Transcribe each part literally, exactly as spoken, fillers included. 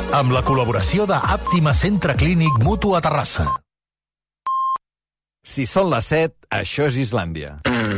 amb la col·laboració de Àptima Centre Clínic Mutu a Terrassa. Si són les set, això és Islàndia.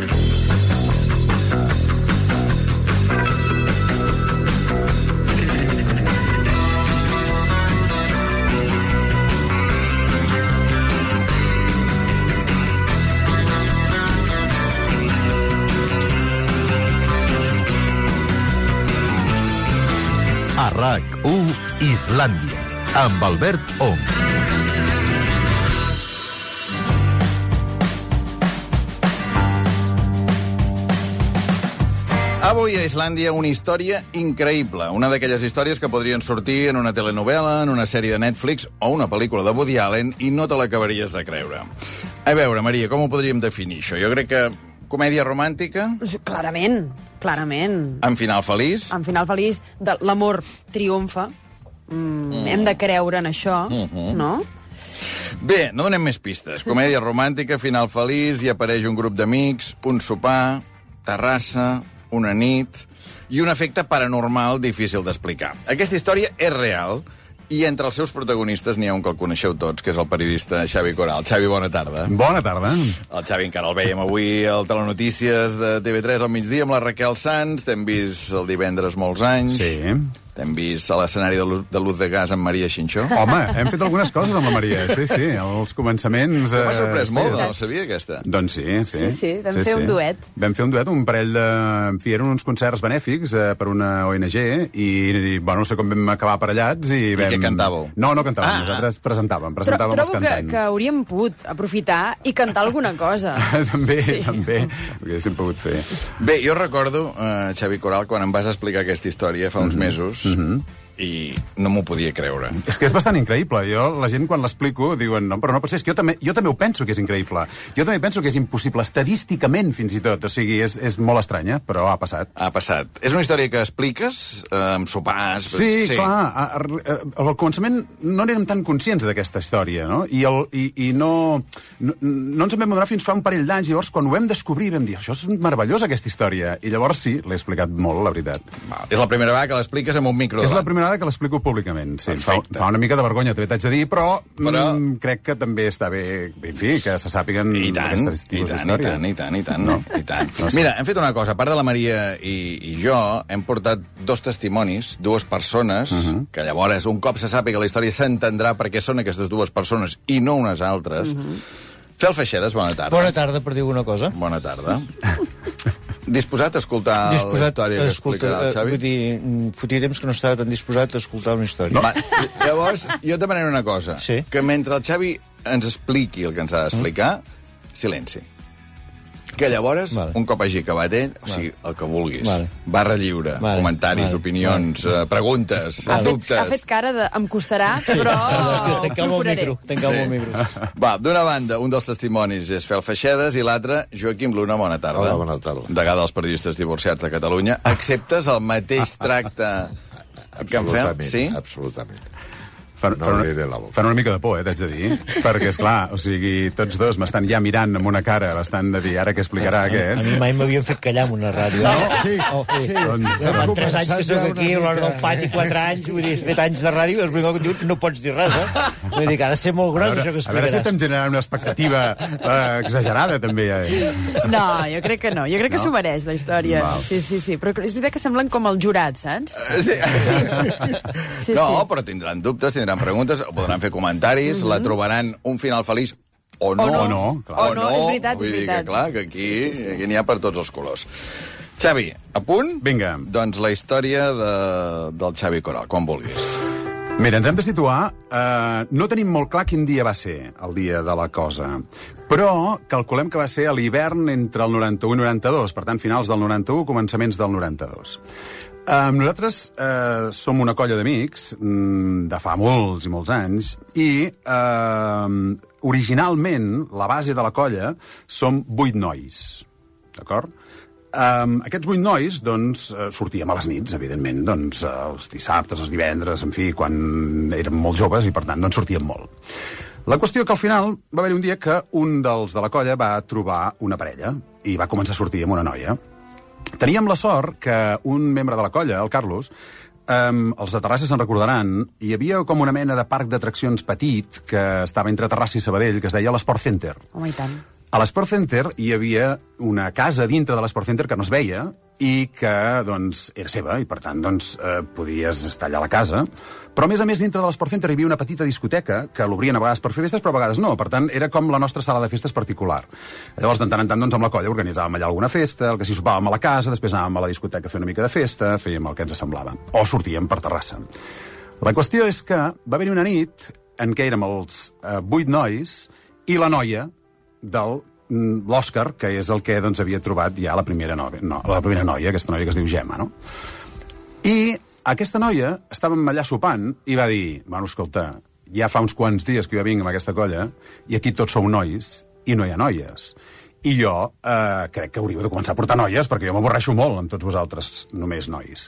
A RAC u, Islàndia, amb Albert Ong. Avui a Islàndia una història increïble. Una d'aquelles històries que podrien sortir en una telenovel·la, en una sèrie de Netflix o una pel·lícula de Woody Allen i no te l'acabaries de creure. A veure, Maria, com ho podríem definir, això? Jo crec que comèdia romàntica... Clarament, clarament. Amb final feliç. Amb final feliç, de l'amor triomfa. Mm, mm. Hem de creure en això, mm -hmm. no? Bé, no donem més pistes. Comèdia romàntica, final feliç, hi apareix un grup d'amics, un sopar, Terrassa, una nit i un efecte paranormal difícil d'explicar. Aquesta història és real i entre els seus protagonistes n'hi ha un que el coneixeu tots, que és el periodista Xavi Coral. Xavi, bona tarda. Bona tarda. El Xavi encara el veiem avui al Telenotícies de T V tres al migdia amb la Raquel Sanz. T'hem vist el divendres molts anys. Sí. T'hem vist a l'escenari de, Luz, de Luz de Gas amb Maria Xinxó. Home, hem fet algunes coses amb la Maria, sí, sí, els començaments... M'ha sorprès eh, molt, sí. no la sabia, aquesta? Doncs sí, sí. Sí, sí, vam sí, fer sí. un duet. Vam fer un duet, un parell de... En fi, eren uns concerts benèfics eh, per una O N G i, i, bueno, no sé com vam acabar aparellats i vam... I què cantàveu? No, no cantàvem, Ah, nosaltres presentàvem, presentàvem Tro els trobo que, cantants. que hauríem pogut aprofitar i cantar alguna cosa. també, Sí. també, ho haguéssim pogut fer. Bé, jo recordo, eh, Xavi Coral, quan em vas explicar aquesta història fa uns Mm-hmm. mesos, Mm-hmm. i no m'ho podia creure. És que és bastant increïble. Jo, la gent, quan l'explico, diuen, no, però no pot ser. És que jo també, jo també ho penso que és increïble. Jo també penso que és impossible, estadísticament, fins i tot. O sigui, és, és molt estranya, però ha passat. Ha passat. És una història que expliques eh, amb sopars... Sí, sí, clar. A, a, a, al començament no érem tan conscients d'aquesta història, no? I, el, i, i no, no, no ens en vam adonar fins fa un parell d'anys. Llavors, quan ho vam descobrir, vam dir, això és meravellós, aquesta història. I llavors sí, l'he explicat molt, la veritat. Va, és la primera vegada que l'expliques amb un micro És davant. la primera vegada que l'explico públicament. Sí, fa, Perfecte. fa una mica de vergonya, també t'haig de dir, però, Però- mm, crec que també està bé, en fi, que se sàpiguen I tant, aquestes i tipus tant, i d'històries. tant, i tant, i tant, no? I tant. No sé. Mira, hem fet una cosa. A part de la Maria i, i jo, hem portat dos testimonis, dues persones, Uh-huh. que llavors, un cop se sàpiga la història, s'entendrà per què són aquestes dues persones i no unes altres. Fel Feixedes, bona tarda. Bona tarda, per dir alguna cosa. Bona tarda. Disposat a escoltar Disposat la història que escolta, explicarà el eh, Xavi? Vull dir, mm, fotia temps que no estava tan disposat a escoltar una història. Va, llavors, jo et demanaré una cosa. Sí. Que mentre el Xavi ens expliqui el que ens ha d'explicar, silenci. Que llavors, Vale. un cop hagi acabat ell, o sigui, el que vulguis, Vale. barra lliure, Vale. comentaris, Vale. opinions, eh, preguntes, Ha fet, dubtes... ha fet cara de... Em costarà, però... Hòstia, tancau el procuraré. micro, tancau el micro. Va, d'una banda, un dels testimonis és Fel Feixedes i l'altre, Joaquim Luna, bona tarda. Hola, bona tarda. Degà dels periodistes divorciats de Catalunya. Acceptes el mateix tracte que en Fel? Absolutament, Sí? absolutament. Fan, No fan, obriré una, la boca. fan una mica de por, eh, t'haig de dir. Perquè, esclar, o sigui, tots dos m'estan ja mirant amb una cara bastant de dir, ara què explicarà A aquest? mi mai m'havien fet callar en una ràdio. No? Sí, Oh, sí. Doncs- Ja fa tres anys que Començat ja sóc una aquí, a l'hora mica. del pati, quatre anys, vull dir, he fet anys de ràdio, és l'únic que diu, no pots dir res, eh? Vull dir que ha de ser molt A gros, veure, això que a veure si explicaràs. estem generant una expectativa eh, exagerada, també. Eh? No, jo crec que no. Jo crec que No? s'ho mereix, la història. Val. Sí, sí, sí. Però és veritat que semblen com els jurats, saps? Sí. Sí, no, sí. però tindran dubtes, tindran preguntes, podran fer comentaris, mm -hmm. la trobaran un final feliç o no. O no, clar. O no, és veritat, Vull és dir veritat. que, clar, que aquí, Sí, sí, sí. aquí n'hi ha per tots els colors. Xavi, a punt? Vinga. Doncs la història de, del Xavi Coral, quan vulguis. Mira, ens hem de situar... Eh, no tenim molt clar quin dia va ser, el dia de la cosa, però calculem que va ser a l'hivern entre el noranta-u i noranta-dos, per tant, finals del noranta-u, començaments del noranta-dos. Eh, nosaltres eh, som una colla d'amics mm, de fa molts i molts anys i eh, originalment la base de la colla som vuit nois, d'acord? Um, aquests vuit nois, doncs, uh, sortíem a les nits, evidentment, doncs, uh, els dissabtes, els divendres, en fi, quan érem molt joves i, per tant, doncs, sortíem molt. La qüestió que al final va haver un dia que un dels de la colla va trobar una parella i va començar a sortir amb una noia. Teníem la sort que un membre de la colla, el Carlos, um, els de Terrassa se'n recordaran, hi havia com una mena de parc d'atraccions petit que estava entre Terrassa i Sabadell, que es deia l'Sport Center. Home, i tant. A l'Sport Center hi havia una casa dintre de l'Sport Center que no es veia i que, doncs, era seva, i per tant, doncs, eh, podies estar allà a la casa. Però, a més a més, dintre de l'Sport Center hi havia una petita discoteca que l'obrien a vegades per fer festes, però a vegades no. Per tant, era com la nostra sala de festes particular. Llavors, de tant en tant, doncs, amb la colla organitzàvem allà alguna festa, el que s'hi sopàvem a la casa, després anàvem a la discoteca a fer una mica de festa, fèiem el que ens semblava. O sortíem per Terrassa. La qüestió és que va haver-hi una nit en què érem els eh, vuit nois i la noia del l'Òscar, que és el que doncs, havia trobat ja la primera, no, no, la primera noia, aquesta noia que es diu Gemma, no? I aquesta noia estàvem allà sopant i va dir, bueno, escolta, ja fa uns quants dies que jo vinc amb aquesta colla i aquí tots sou nois i no hi ha noies. I jo eh, crec que hauríeu de començar a portar noies perquè jo m'avorreixo molt amb tots vosaltres, només nois.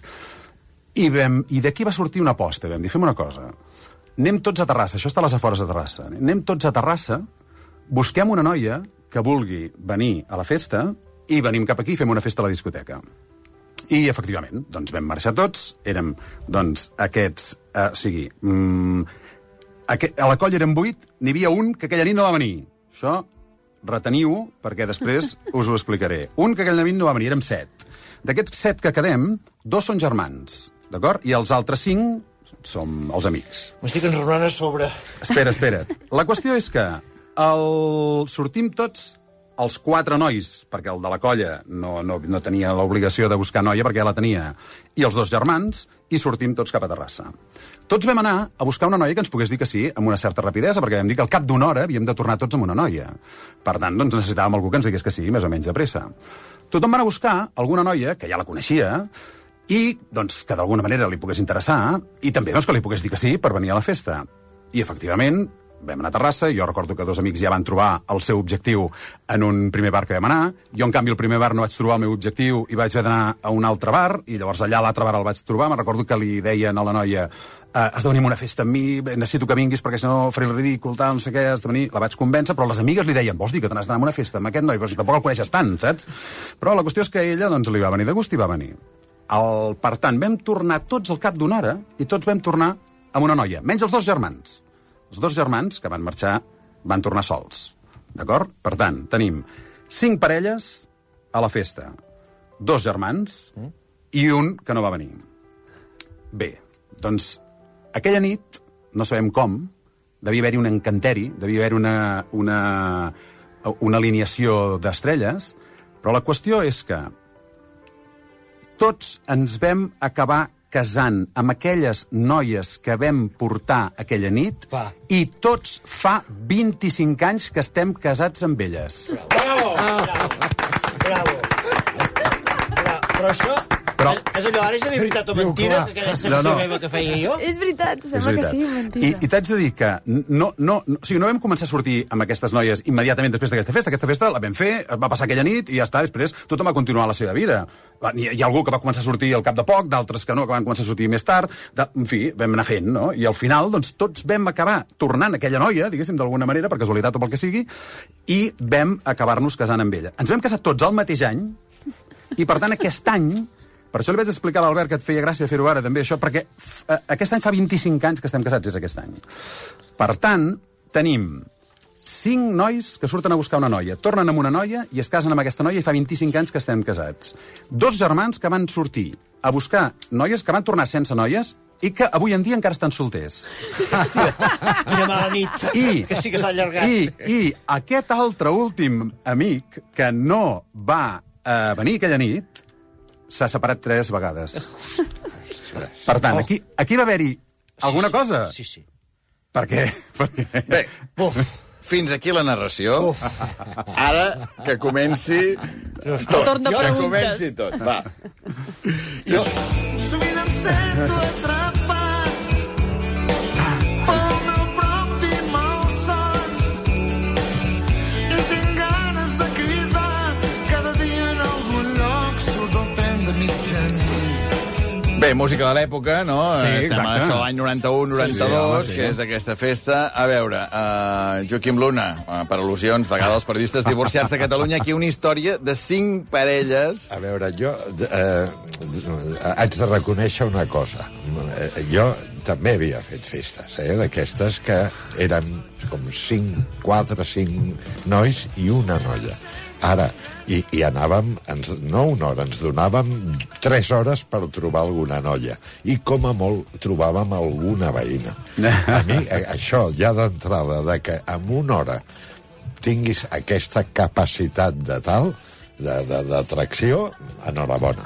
I, vam, i d'aquí va sortir una aposta, vam dir, fem una cosa, anem tots a Terrassa, això està a les afores de Terrassa, anem tots a Terrassa, busquem una noia que vulgui venir a la festa i venim cap aquí i fem una festa a la discoteca. I, efectivament, doncs vam marxar tots, érem, doncs, aquests, eh, o sigui, mm, aqu a la colla érem vuit, n'hi havia un que aquella nit no va venir. Això, reteniu-ho, perquè després us ho explicaré. Un que aquella nit no va venir, érem set. D'aquests set que quedem, dos són germans, d'acord? I els altres cinc som els amics. M'estic enraonant a sobre. Espera, espera. La qüestió és que el... sortim tots els quatre nois, perquè el de la colla no, no, no tenia l'obligació de buscar noia, perquè ja la tenia, i els dos germans, i sortim tots cap a Terrassa. Tots vam anar a buscar una noia que ens pogués dir que sí, amb una certa rapidesa, perquè vam dir que al cap d'una hora havíem de tornar tots amb una noia. Per tant, doncs necessitàvem algú que ens digués que sí, més o menys de pressa. Tothom va anar a buscar alguna noia, que ja la coneixia, i doncs, que d'alguna manera li pogués interessar, i també doncs, que li pogués dir que sí per venir a la festa. I, efectivament, vam anar a Terrassa, jo recordo que dos amics ja van trobar el seu objectiu en un primer bar que vam anar, jo en canvi el primer bar no vaig trobar el meu objectiu i vaig haver d'anar a un altre bar, i llavors allà a l'altre bar el vaig trobar, me'n recordo que li deien a la noia eh, has de venir a una festa amb mi, necessito que vinguis perquè si no faré el ridícul, tal, no sé què, has de venir, la vaig convèncer, però les amigues li deien, vols dir que te n'has d'anar a una festa amb aquest noi, però si tampoc el coneixes tant, saps? Però la qüestió és que ella doncs, li va venir de gust i va venir. El, per tant, vam tornar tots al cap d'una hora i tots vam tornar amb una noia, menys els dos germans. Els dos germans que van marxar van tornar sols, d'acord? Per tant, tenim cinc parelles a la festa, dos germans i un que no va venir. Bé, doncs, aquella nit, no sabem com, devia haver-hi un encanteri, devia haver-hi una, una, una alineació d'estrelles, però la qüestió és que tots ens vam acabar casant amb aquelles noies que vam portar aquella nit, Va. i tots fa vint-i-cinc anys que estem casats amb elles. Bravo! Bravo! Bravo! Però, però això... Però... És allò, ara és de veritat o mentida, que aquella secció No, no. meva que feia jo? És veritat, És sembla que veritat. sí, mentida. I, i t'haig de dir que no, no, no, o sigui, no vam començar a sortir amb aquestes noies immediatament després d'aquesta festa. Aquesta festa la vam fer, va passar aquella nit i ja està, després tothom va continuar la seva vida. Hi, hi ha algú que va començar a sortir al cap de poc, d'altres que no, que van començar a sortir més tard. De, en fi, vam anar fent, no? I al final, doncs, tots vam acabar tornant aquella noia, diguéssim, d'alguna manera, per casualitat o pel que sigui, i vam acabar-nos casant amb ella. Ens vam casar tots al mateix any, i per tant aquest any... Per això li vaig explicar a l'Albert que et feia gràcia fer-ho ara, també, això, perquè eh, aquest any fa vint-i-cinc anys que estem casats, és aquest any. Per tant, tenim cinc nois que surten a buscar una noia, tornen amb una noia i es casen amb aquesta noia i fa vint-i-cinc anys que estem casats. Dos germans que van sortir a buscar noies que van tornar sense noies i que avui en dia encara estan solters. Quina mala nit, I, que sí que s'ha allargat. I, I aquest altre últim amic que no va eh, venir aquella nit s'ha separat tres vegades. Per tant, aquí, aquí va haver-hi alguna cosa. Sí, sí. Per què? Perquè... Bé, Uf. fins aquí la narració. Uf. Ara que comenci tot. Torn de que preguntes. comenci tot, va. Jo... Sovint em sento atrapat pel meu propi malson i tinc ganes de cridar cada dia en algun lloc surt el tren de mitjanit. Bé, Bé, música de l'època, no? Sí, Estem exacte. a això, l'any noranta-u noranta-dos, Sí, sí, home, sí. que és aquesta festa. A veure, uh, Joaquim Luna, uh, per al·lusions, vegada dels periodistes divorciats de Catalunya, aquí una història de cinc parelles. A veure, jo eh, haig de reconèixer una cosa. Eh, Jo també havia fet festes, eh, d'aquestes que eren com cinc, quatre, cinc nois i una noia. Ara, i, i anàvem, ens, no una hora, ens donàvem tres hores per trobar alguna noia. I com a molt trobàvem alguna veïna. A mi, a, això, ja d'entrada, de que en una hora tinguis aquesta capacitat de tal, d'atracció, enhorabona.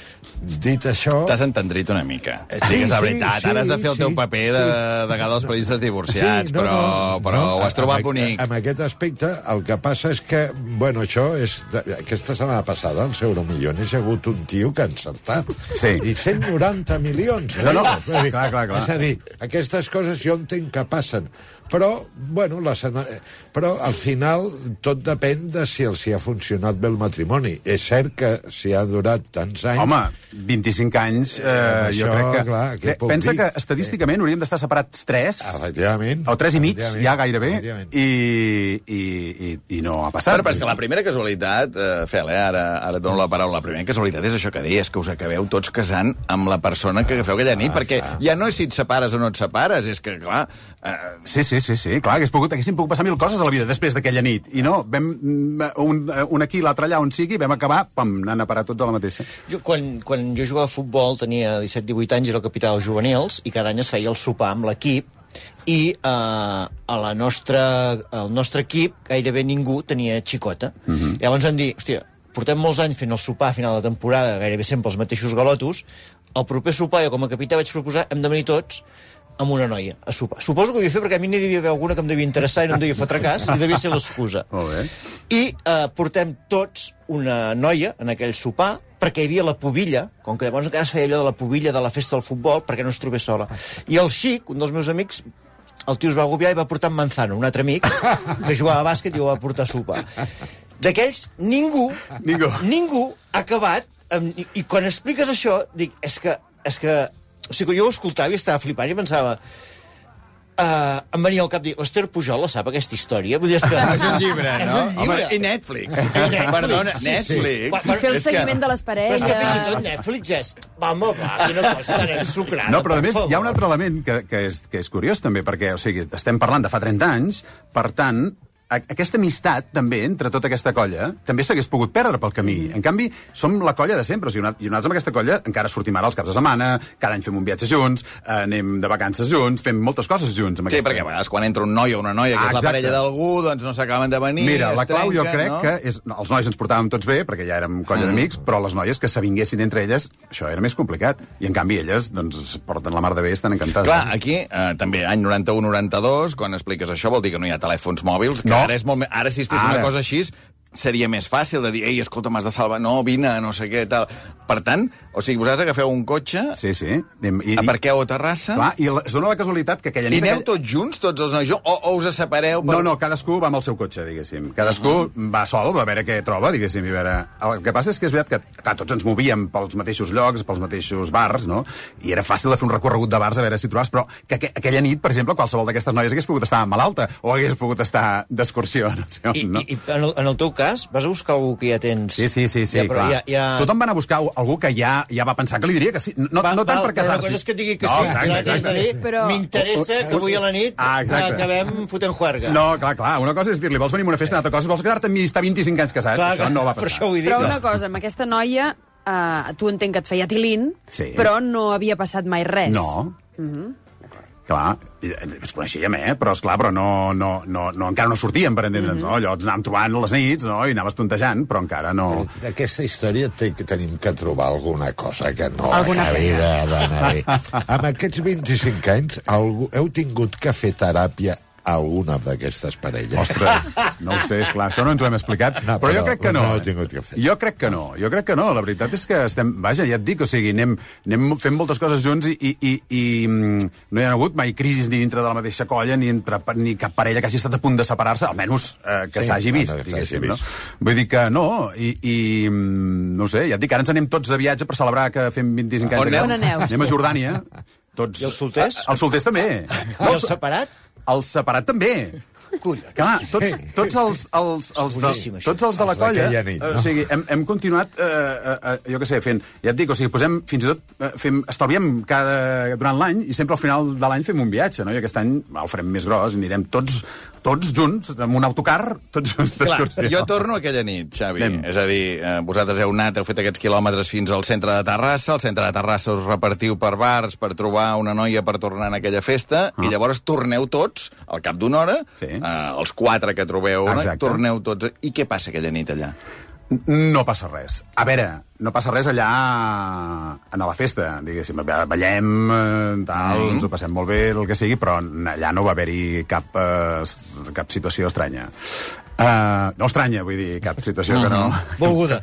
Dit això... T'has entendrit una mica. Eh, Sí, sí, que és la sí, veritat. sí, Ara has de fer el teu sí, paper de sí. vegada dels periodistes divorciats, Sí, no, però, no, però no, ho has trobat amb, bonic. Amb aquest aspecte, el que passa és que, bueno, això és... De, aquesta setmana passada, als Euromillones, hi ha hagut un tio que ha encertat. Sí. I cent noranta milions. No, no, És a dir, clar, clar, clar. És a dir, aquestes coses jo entenc que passen. Però, bueno, la setmana... però al final tot depèn de si els hi ha funcionat bé el matrimoni. És cert que si ha durat tants anys... Home, vint-i-cinc anys, eh, Eh, jo això, crec que... clar, què Pe- puc Pensa dir? que estadísticament hauríem d'estar separats tres, Efectivament. o tres i mig, Efectivament. ja gairebé, Efectivament. i, i, i, i no ha passat. Però, però és que la primera casualitat, eh, Fel, eh, ara, ara et dono la paraula, la primera casualitat és això que deies, que us acabeu tots casant amb la persona que agafeu aquella nit, Ah, perquè clar. ja no és si et separes o no et separes, és que, clar... Eh, Sí, sí, sí, sí, clar, hagués pogut, haguessin pogut passar mil coses a la vida després d'aquella nit. I no, vam, un, un aquí, l'altre allà, on sigui, vam acabar, pam, anant a parar tots a la mateixa. Jo, quan, quan jo jugava a futbol tenia disset divuit anys, era el capità dels juvenils, i cada any es feia el sopar amb l'equip, i eh, a la nostra, al nostre equip gairebé ningú tenia xicota. Mhm. Llavors vam dir, hòstia, portem molts anys fent el sopar a final de temporada, gairebé sempre els mateixos galotos, el proper sopar, jo com a capità vaig proposar, hem de venir tots amb una noia a sopar. Suposo que ho devia fer perquè a mi n'hi devia haver alguna que em devia interessar i no em devia fotre cas, i devia ser l'excusa. Molt bé. I eh, portem tots una noia en aquell sopar, perquè hi havia la pubilla, com que llavors encara es feia allò de la pubilla de la festa del futbol, perquè no es trobés sola. I el Xic, un dels meus amics, el tio es va agobiar i va portar en Manzano, un altre amic, que jugava a bàsquet i ho va portar a sopar. D'aquells, ningú, Ningú. ningú ha acabat, amb, i, i quan expliques això, dic, és que, és que, o sigui, jo ho escoltava i estava flipant i pensava, Uh, em venia al cap dir, l'Ester Pujol la sap aquesta història? Vull dir, és que... és un llibre, És no? un llibre. Home, i Netflix. Netflix, Perdona, sí, sí. Netflix. Bueno, Fer el És que- seguiment de les Però és parelles. que fins i tot Netflix és... Vamos, va, quina cosa tan ensucrada, No, però a per més favor. hi ha un altre element que, que, és, que és curiós també, perquè o sigui, estem parlant de fa trenta anys, per tant, a, aquesta amistat també entre tota aquesta colla també s'hagués pogut perdre pel camí. En canvi, som la colla de sempre. O sigui, una- i nosaltres amb aquesta colla encara sortim ara els caps de setmana, cada any fem un viatge junts, eh, anem de vacances junts, fem moltes coses junts. Amb Sí, aquesta... perquè a vegades quan entra un noi o una noia que Ah, és la exacte. parella d'algú, doncs no s'acaben de venir, Mira, la es clau jo trenquen, crec no? que és... No, els nois ens portàvem tots bé, perquè ja érem colla d'amics, però les noies que s'avinguessin entre elles, això era més complicat. I en canvi elles, doncs, es porten la mar de bé, estan encantades. Clar, aquí, eh, també, any noranta-u noranta-dos, quan expliques això, vol dir que no hi ha telèfons mòbils, que No. ara, és molt... me- ara si es fes Ara. una cosa així, seria més fàcil de dir, ei, escolta, m'has de salvar, no, vine, no sé què, tal. Per tant, o sigui, vosaltres agafeu un cotxe, Sí, sí. Anem- I, aparqueu a Terrassa, Clar, i la, es dona la casualitat que aquella i nit... aneu aquella... tots junts, tots els nois, o, o us separeu? Per... No, no, cadascú va amb el seu cotxe, diguéssim. Cadascú uh -huh. va sol, va a veure què troba, diguéssim. I a veure... El que passa és que és veritat que clar, tots ens movíem pels mateixos llocs, pels mateixos bars, no? I era fàcil de fer un recorregut de bars a veure si trobaves, però que aqu aquella nit, per exemple, qualsevol d'aquestes noies hagués pogut estar malalta o hagués pogut estar d'excursió, no sé on, I, no? i, i en, el, en el teu cas, vas a buscar algú que ja tens... Sí, sí, sí, sí, ja, però clar. Ja, ja... Tothom va anar a buscar algú que ja, ja va pensar que li diria que sí. No, Va, no tant val, per però casar-se. una cosa és que et digui que no, sí, exacte, i l'altra és de exacte. dir, Però- m'interessa que avui a la nit Ah, exacte. acabem fotent juerga. No, clar, clar. Una cosa és dir-li, vols venir a una festa, una altra cosa, vols quedar-te amb mi i estar vint-i-cinc anys casat. Clar, això clar, no va per passar. això vull dir. Però que- una cosa, amb aquesta noia, eh, tu entenc que et feia tilín, Sí. però no havia passat mai res. No. Clar, i- ens coneixíem, eh? Però, esclar, però no, no, no, no, encara no sortíem, per entendre'ns, no? Allò ens anàvem trobant les nits, no? I anaves tontejant, però encara no... D'aquesta història té, que tenim que trobar alguna cosa que no Alguna acabi de- d'anar bé. Amb aquests vint-i-cinc anys, algú, heu tingut que fer teràpia alguna d'aquestes parelles. Ostres, no ho sé, esclar, això no ens ho hem explicat, No, però, però jo crec que no. no ho he eh? tingut que fer. Jo crec que no, jo crec que no. La veritat és que estem... Vaja, ja et dic, o sigui, anem, anem fent moltes coses junts i, i, i, i mm, no hi ha hagut mai crisis ni dintre de la mateixa colla ni, entre, ni cap parella que hagi estat a punt de separar-se, almenys eh, que Sí, s'hagi vist, no, que diguéssim, s'hagi no? vist. Vull dir que no, i, i mm, no ho sé, ja et dic, ara ens anem tots de viatge per celebrar que fem vint-i-cinc anys. On de aneu? casats. On aneu? Anem a Jordània. Tots... I els solters? Els solters també. I el separat? El separat també. Collons. Clar, tots, tots els, els, els, de, Boníssim, això. tots els de la Els colla, d'aquella nit, eh, no? o sigui, hem, hem continuat, eh, eh, eh, jo què sé, fent, ja et dic, o sigui, posem, fins i tot, eh, fem, estalviem cada, durant l'any, i sempre al final de l'any fem un viatge, no? I aquest any el farem més gros, i anirem tots, tots junts, amb un autocar, tots junts d'excursió. Jo torno aquella nit, Xavi. Anem. És a dir, eh, vosaltres heu anat, heu fet aquests quilòmetres fins al centre de Terrassa, al centre de Terrassa us repartiu per bars per trobar una noia per tornar en aquella festa, Ah. i llavors torneu tots, al cap d'una hora, Sí. eh, els quatre que trobeu, no? Exacte. Torneu tots. I què passa aquella nit allà? No passa res. A veure, no passa res allà a la festa, diguéssim. Ballem, eh, tal, mm. ens ho passem molt bé, el que sigui, però allà no va haver-hi cap, eh, cap situació estranya. Uh, no estranya, vull dir, cap situació que no... Volguda.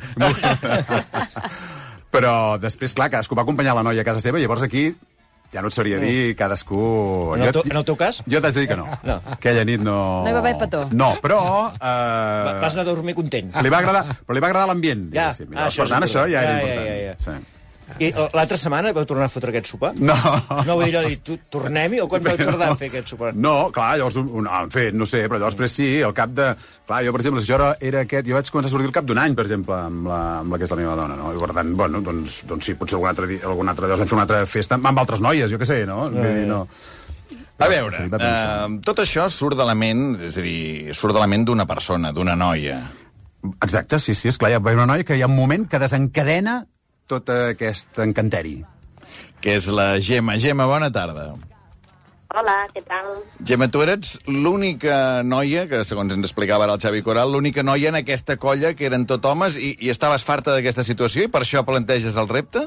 Però després, clar, cadascú va acompanyar la noia a casa seva, i llavors aquí ja no et sabria dir cadascú... En el, Jo- teu, en el teu cas? Jo t'haig de dir que no. No. Aquella nit no... No hi va haver petó. No, però... Eh... Va- Vas anar a dormir content. Li va agradar, però li va agradar l'ambient, Ja. diguéssim. Ah, Llavors, això per és tant, això ja era important. important. Ja, ja, ja. Sí. I l'altra setmana vau tornar a fotre aquest sopar? No. No, vull dir, allò de dir, tu, tornem-hi o quan vau tornar a fer aquest sopar? No, clar, llavors, un, en fi, no sé, però llavors després sí, al cap de... Clar, jo, per exemple, si això era, era aquest... Jo vaig començar a sortir al cap d'un any, per exemple, amb la, amb la que és la meva dona, no? I per tant, bueno, doncs, doncs sí, potser algun altre dia, algun altre dia vam fer una altra festa amb altres noies, jo què sé, no? Vull dir, no. A veure, Sí, va pensar. eh, tot això surt de la ment, és a dir, surt de la ment d'una persona, d'una noia. Exacte, sí, sí, esclar, hi ha una noia que hi ha un moment que desencadena tot aquest encanteri. Que és la Gemma. Gemma, bona tarda. Hola, què tal? Gemma, tu eres l'única noia, que segons ens explicava ara el Xavi Coral, l'única noia en aquesta colla que eren tot homes i, i estaves farta d'aquesta situació i per això planteges el repte?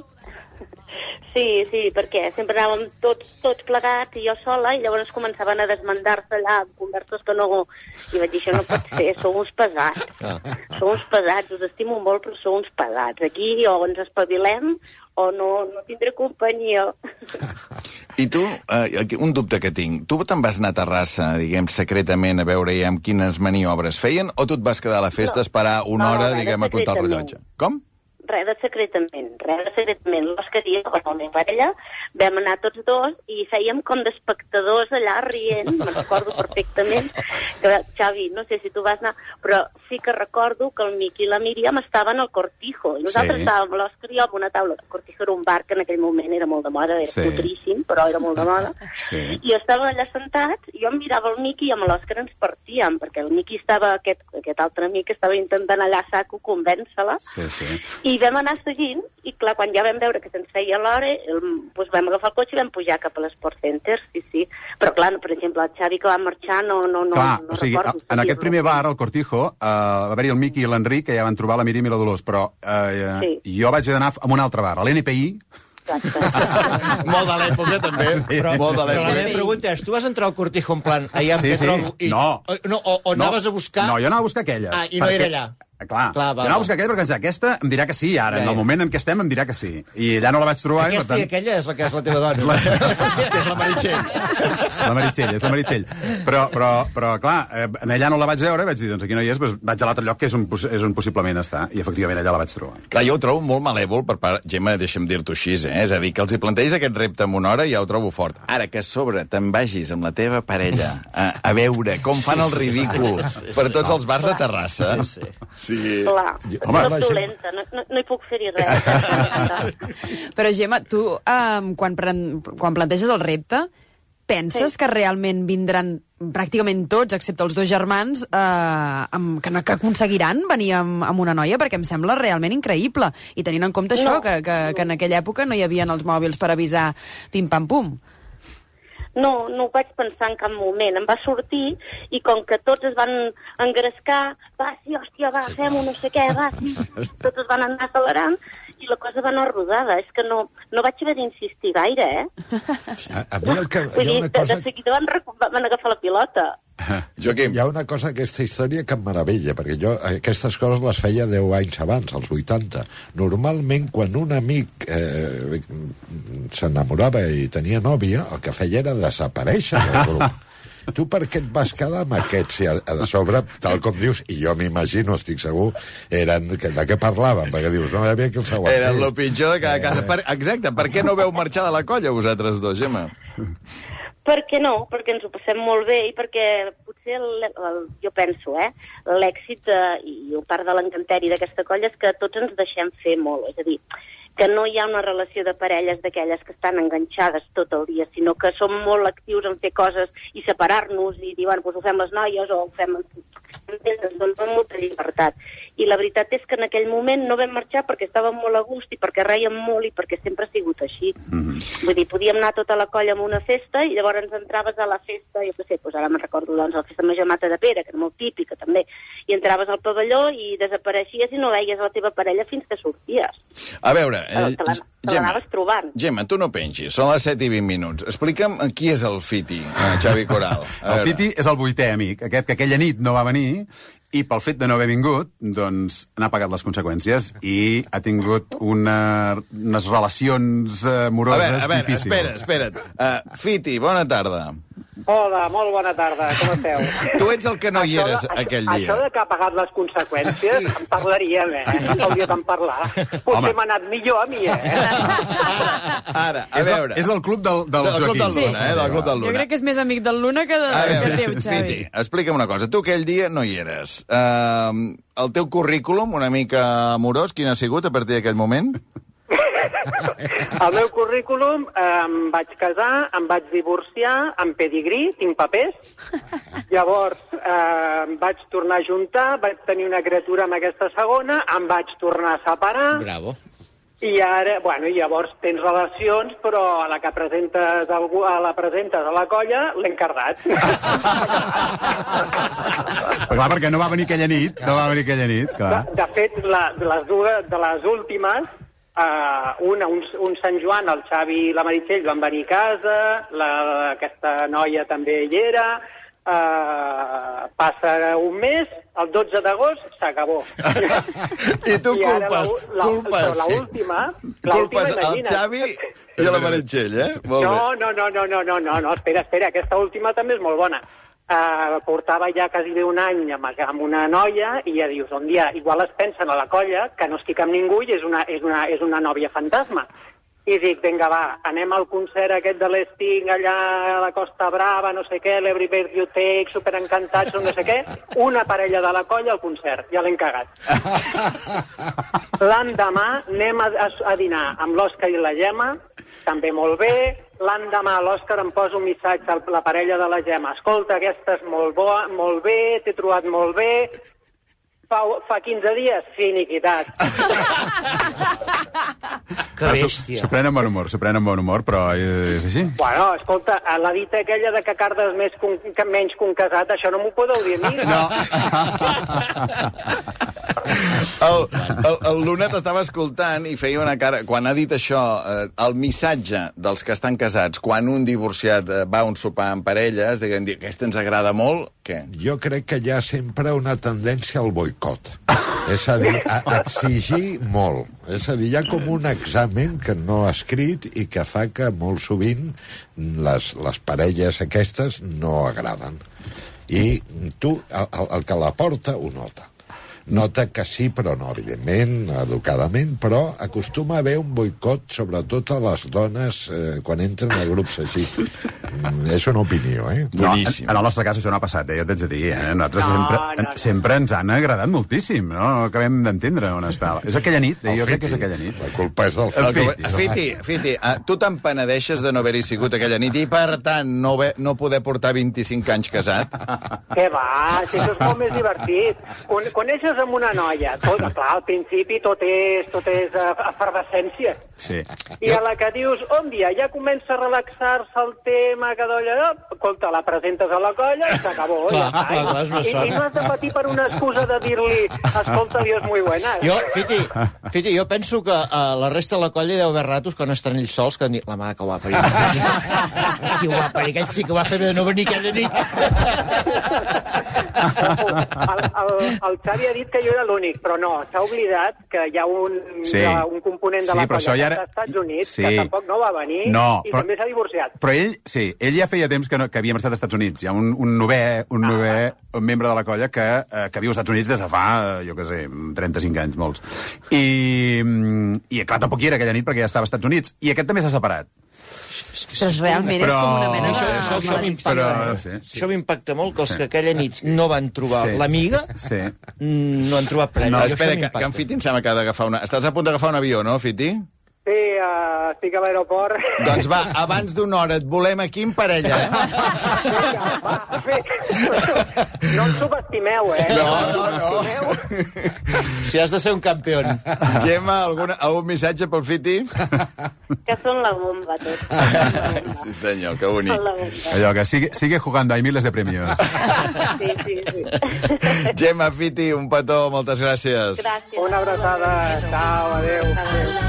Sí, sí, perquè sempre anàvem tots, tots plegats i jo sola i llavors començaven a desmandar-se allà amb converses que no... I vaig dir, això no pot ser, sou uns pesats. Ah. Sou uns pesats, us estimo molt, però sou uns pesats. Aquí o ens espavilem o no, no tindré companyia. I tu, eh, aquí un dubte que tinc, tu te'n vas anar a Terrassa, diguem, secretament a veure ja amb quines maniobres feien, o tu et vas quedar a la festa, No. esperar una No, hora, res, diguem, a comptar el secretament. rellotge? Com? Res de secretament, res de secretament. L'Òscar i jo, amb la meva parella, vam anar tots dos i fèiem com d'espectadors allà rient, me'n recordo perfectament, que Xavi, no sé si tu vas anar, però sí que recordo que el Miqui i la Míriam estaven al Cortijo, i nosaltres Sí. estàvem l'Òscar i jo amb una taula. El Cortijo era un bar que en aquell moment era molt de moda, era Sí. putríssim, però era molt de moda. Sí. I estàvem allà sentats, i jo em mirava el Miqui i amb l'Òscar ens partíem, perquè el Miqui estava, aquest, aquest altre amic estava intentant allà a saco convèncer-la, Sí, sí. i vam anar seguint, i clar, quan ja vam veure que se'ns feia l'hora, el- doncs vam agafar el cotxe i vam pujar cap a l'Sport Center, sí, sí. Però clar, per exemple, el Xavi que va marxar no, no, no, Clar, no o sigui, recordo. en aquest seguir-lo. primer bar, al Cortijo, eh, va haver-hi el Miqui i l'Enric, que ja van trobar la Míriam i la Dolors, però eh, Sí. jo vaig anar a un altre bar, a l'N P I. Exacte. Molt de l'època, també. Però, Molt de però la l'època. meva pregunta és, tu vas entrar al Cortijo en plan, allà em Sí, que sí. trobo... I, No. O, no, o, o anaves a buscar... No, jo anava a buscar aquella. Ah, i no era allà. Clar, Clar, va, jo anava a va. buscar aquella perquè pensava, aquesta em dirà que sí, ara, Ja, en el ja. moment en què estem em dirà que sí. I allà no la vaig trobar. i, per Aquesta i tant, aquella és la que és la teva dona. Que és la Meritxell. La Meritxell, és la Meritxell. Però, però, però clar, eh, en allà no la vaig veure, vaig dir, doncs aquí no hi és, doncs vaig a l'altre lloc que és on, és on possiblement està. I efectivament allà la vaig trobar. Clar, jo ho trobo molt malèvol per part... Gemma, deixa'm dir-t'ho així, eh? És a dir, que els hi plantegis aquest repte en una hora ja ho trobo fort. Ara, que a sobre te'n vagis amb la teva parella a, a veure com fan el ridícul per tots els bars de Terrassa. Sí, sí. Sí. Clar, Home, soc la gent- dolenta, no, no, no hi puc fer-hi res. Però, Gemma, tu, um, quan, pren, quan planteges el repte, penses Sí. que realment vindran pràcticament tots, excepte els dos germans, eh, amb, que, que aconseguiran venir amb, amb una noia? Perquè em sembla realment increïble. I tenint en compte això, No. que, que, que en aquella època no hi havia els mòbils per avisar pim-pam-pum. No, no ho vaig pensar en cap moment. Em va sortir i com que tots es van engrescar, va, sí, hòstia, va, fem-ho, no sé què, va, sí, sí, tots es van anar acelerant i la cosa va anar rodada. És que no, no vaig haver d'insistir gaire, eh? A, a mi el que... Vull hi ha dir, una de, cosa... de seguida van, recu- van agafar la pilota. Joaquim. Hi ha una cosa, aquesta història, que em meravella, perquè jo aquestes coses les feia deu anys abans, als vuitanta. Normalment, quan un amic eh, s'enamorava i tenia nòvia, el que feia era desaparèixer del grup. Tu per què et vas quedar amb aquests? I a, a sobre, tal com dius, i jo m'imagino, estic segur, eren, que, de què parlaven? Perquè dius, no hi havia qui els aguantés. Era el pitjor de cada casa. Per, exacte, per què no veu marxar de la colla, vosaltres dos, Gemma? Per què no? Perquè ens ho passem molt bé i perquè potser, el, el, jo penso, eh, l'èxit eh, i part de l'encanteri d'aquesta colla és que tots ens deixem fer molt. És a dir, que no hi ha una relació de parelles d'aquelles que estan enganxades tot el dia, sinó que som molt actius en fer coses i separar-nos i dir, bueno, doncs ho fem les noies o ho fem... Ens donen molta llibertat. I la veritat és que en aquell moment no vam marxar perquè estàvem molt a gust i perquè rèiem molt i perquè sempre ha sigut així. Mm-hmm. Vull dir, podíem anar tota la colla a una festa i llavors entraves a la festa, jo què sé, doncs ara me'n recordo, doncs, la festa Major Mata de Pere, que era molt típica també, i entraves al pavelló i desapareixies i no veies la teva parella fins que sorties. A veure, eh, Te la- te l'anaves trobant. Gemma, tu no pengis, són les set i vint minuts. Explica'm qui és el Fiti, eh, Xavi Coral. A El veure. Fiti és el vuitè amic, aquest que aquella nit no va venir, i pel fet de no haver vingut, doncs n'ha pagat les conseqüències i ha tingut una, unes relacions eh, A amoroses veure, a veure, difícils. espera't, espera't. Uh, Fiti, bona tarda. Hola, molt bona tarda, com esteu? Tu ets el que no hi Això de- eres això- aquell dia. Això de que ha pagat les conseqüències, en parlaríem, eh? Hauríem de parlar. Potser Home. m'ha anat millor a mi, eh? Ara, a És, del, veure... és del club del, del, del club Joaquim. del Luna, eh? Del club del Jo Luna. crec que és més amic del Luna que, de, A que veure, teu, Xavi. Fiti, explica'm una cosa. Tu aquell dia no hi eres. Uh, el teu currículum, una mica amorós, quin ha sigut a partir d'aquell moment? El meu currículum, eh, em vaig casar, em vaig divorciar, amb pedigrí, tinc papers. Llavors, eh, em vaig tornar a juntar, vaig tenir una criatura amb aquesta segona, em vaig tornar a separar. Bravo. I ara, bueno, i llavors tens relacions, però a la que presentes algú, a la presentes a la colla, l'he encardat. Però clar, perquè no va venir aquella nit, no va venir aquella nit, clar. De, de fet, la, de, les dues, de les últimes, uh, una, un, un Sant Joan, el Xavi i la Meritxell van venir a casa, la, aquesta noia també hi era, uh, passa un mes, el dotze d'agost s'acabó. I tu I ara culpes, la, la, culpes, la última, la culpes última, el imagina't. Xavi i a la Meritxell, eh? Molt No, bé. no, no, no, no, no, no, no, espera, espera, aquesta última també és molt bona. Uh, portava ja quasi bé un any amb, amb una noia i ja dius, un dia igual es pensen a la colla que no estic amb ningú i és una, és una, és una nòvia fantasma. I dic, vinga, va, anem al concert aquest de l'Sting allà a la Costa Brava, no sé què, l'Every Bird You Take, superencantats, no sé què, una parella de la colla al concert, ja l'hem cagat. L'endemà anem a, a, a dinar amb l'Òscar i la Gemma, també molt bé. L'endemà l'Òscar em posa un missatge a la parella de la Gemma. Escolta, aquesta és molt, bo, molt bé, t'he trobat molt bé. Fa, fa quinze dies, finiquitat. Que bèstia. S'ho pren amb bon humor, s'ho pren amb bon humor, però és així. Bueno, escolta, la dita aquella de que cardes més que, un, que menys que un casat, això no m'ho podeu dir a mi. No. El, el, el Luna t'estava escoltant i feia una cara... Quan ha dit això, eh, el missatge dels que estan casats, quan un divorciat eh, va a un sopar amb parelles, diguen, aquesta ens agrada molt, què? Jo crec que hi ha sempre una tendència al boicot. És a dir, a exigir molt. És a dir, hi ha com un examen que no ha escrit i que fa que molt sovint les, les parelles aquestes no agraden. I tu, el, el, el que la porta, ho nota. Nota que sí, però no, evidentment, educadament, però acostuma a haver un boicot, sobretot a les dones, eh, quan entren a grups així. Mm, és una opinió, eh? No, en, en el nostre cas això no ha passat, eh? Jo t'haig de dir, eh? Nosaltres No, sempre, no, no. sempre ens han agradat moltíssim, no? No acabem d'entendre on està. És aquella nit, eh? El Jo crec que és Fiti. aquella nit. La culpa és del El Fiti. Fiti. Fiti, Fiti, uh, tu te'n penedeixes de no haver-hi sigut aquella nit i, per tant, no, ve, no poder portar vint-i-cinc anys casat? Què va, si això és molt més divertit. Con coneixes comences amb una noia, tot, clar, al principi tot és, tot és uh, efervescència. Sí. I a la que dius, un dia ja comença a relaxar-se el tema, que d'olla, escolta, la presentes a la colla i s'acabó. Clar, Ja, clar, clar, és una I, sort. I no has de patir per una excusa de dir-li, escolta, Dios muy buena. Jo, Fiti, Fiti, jo penso que a la resta de la colla hi deu haver ratos quan estan ells sols que han dit, la mare que ho va parir. Qui ho va parir? Aquell sí que ho va fer de no venir aquella nit. El, el, el Xavi ha dit que jo era l'únic, però no, s'ha oblidat que hi ha un, Sí. hi ha un component de Sí, la però això colla ja ja era- dels Estats Units Sí. que tampoc no va venir No, i però- també s'ha divorciat. Però ell, sí, ell ja feia temps que, no, que havia marxat als Estats Units. Hi ha un, un novè, un novè un membre de la colla que, eh, que viu als Estats Units des de fa, eh, jo què sé, trenta-cinc anys, molts. I, mm, i clar, tampoc hi era aquella nit perquè ja estava als Estats Units. I aquest també s'ha separat. Ostres, realment és Però- com una mena de... Això, això, això m'impacta Però- molt. sí, sí. Això m'impacta molt, que els que aquella nit no van trobar Sí. l'amiga, Sí. mm, no han trobat premi. No, Això espera, que, m'impacta. que en Fiti em sembla que ha d'agafar una... Estàs a punt d'agafar un avió, no, Fiti? Sí, uh, estic a l'aeroport. Doncs va, abans d'una hora et volem aquí en parella, eh? Vinga, va, sí. No ens subestimeu, eh? No, no, no. Si has de ser un campió. Gemma, alguna, algun missatge pel Fiti? Que són la bomba, tots. Sí, senyor, que bonic. Són la bomba. Allò que sigue, sigue jugando, hay miles de premios. Sí, sí, sí. Gemma, Fiti, un petó, moltes gràcies. Gràcies. Una abraçada. Ciao, adéu. Adéu.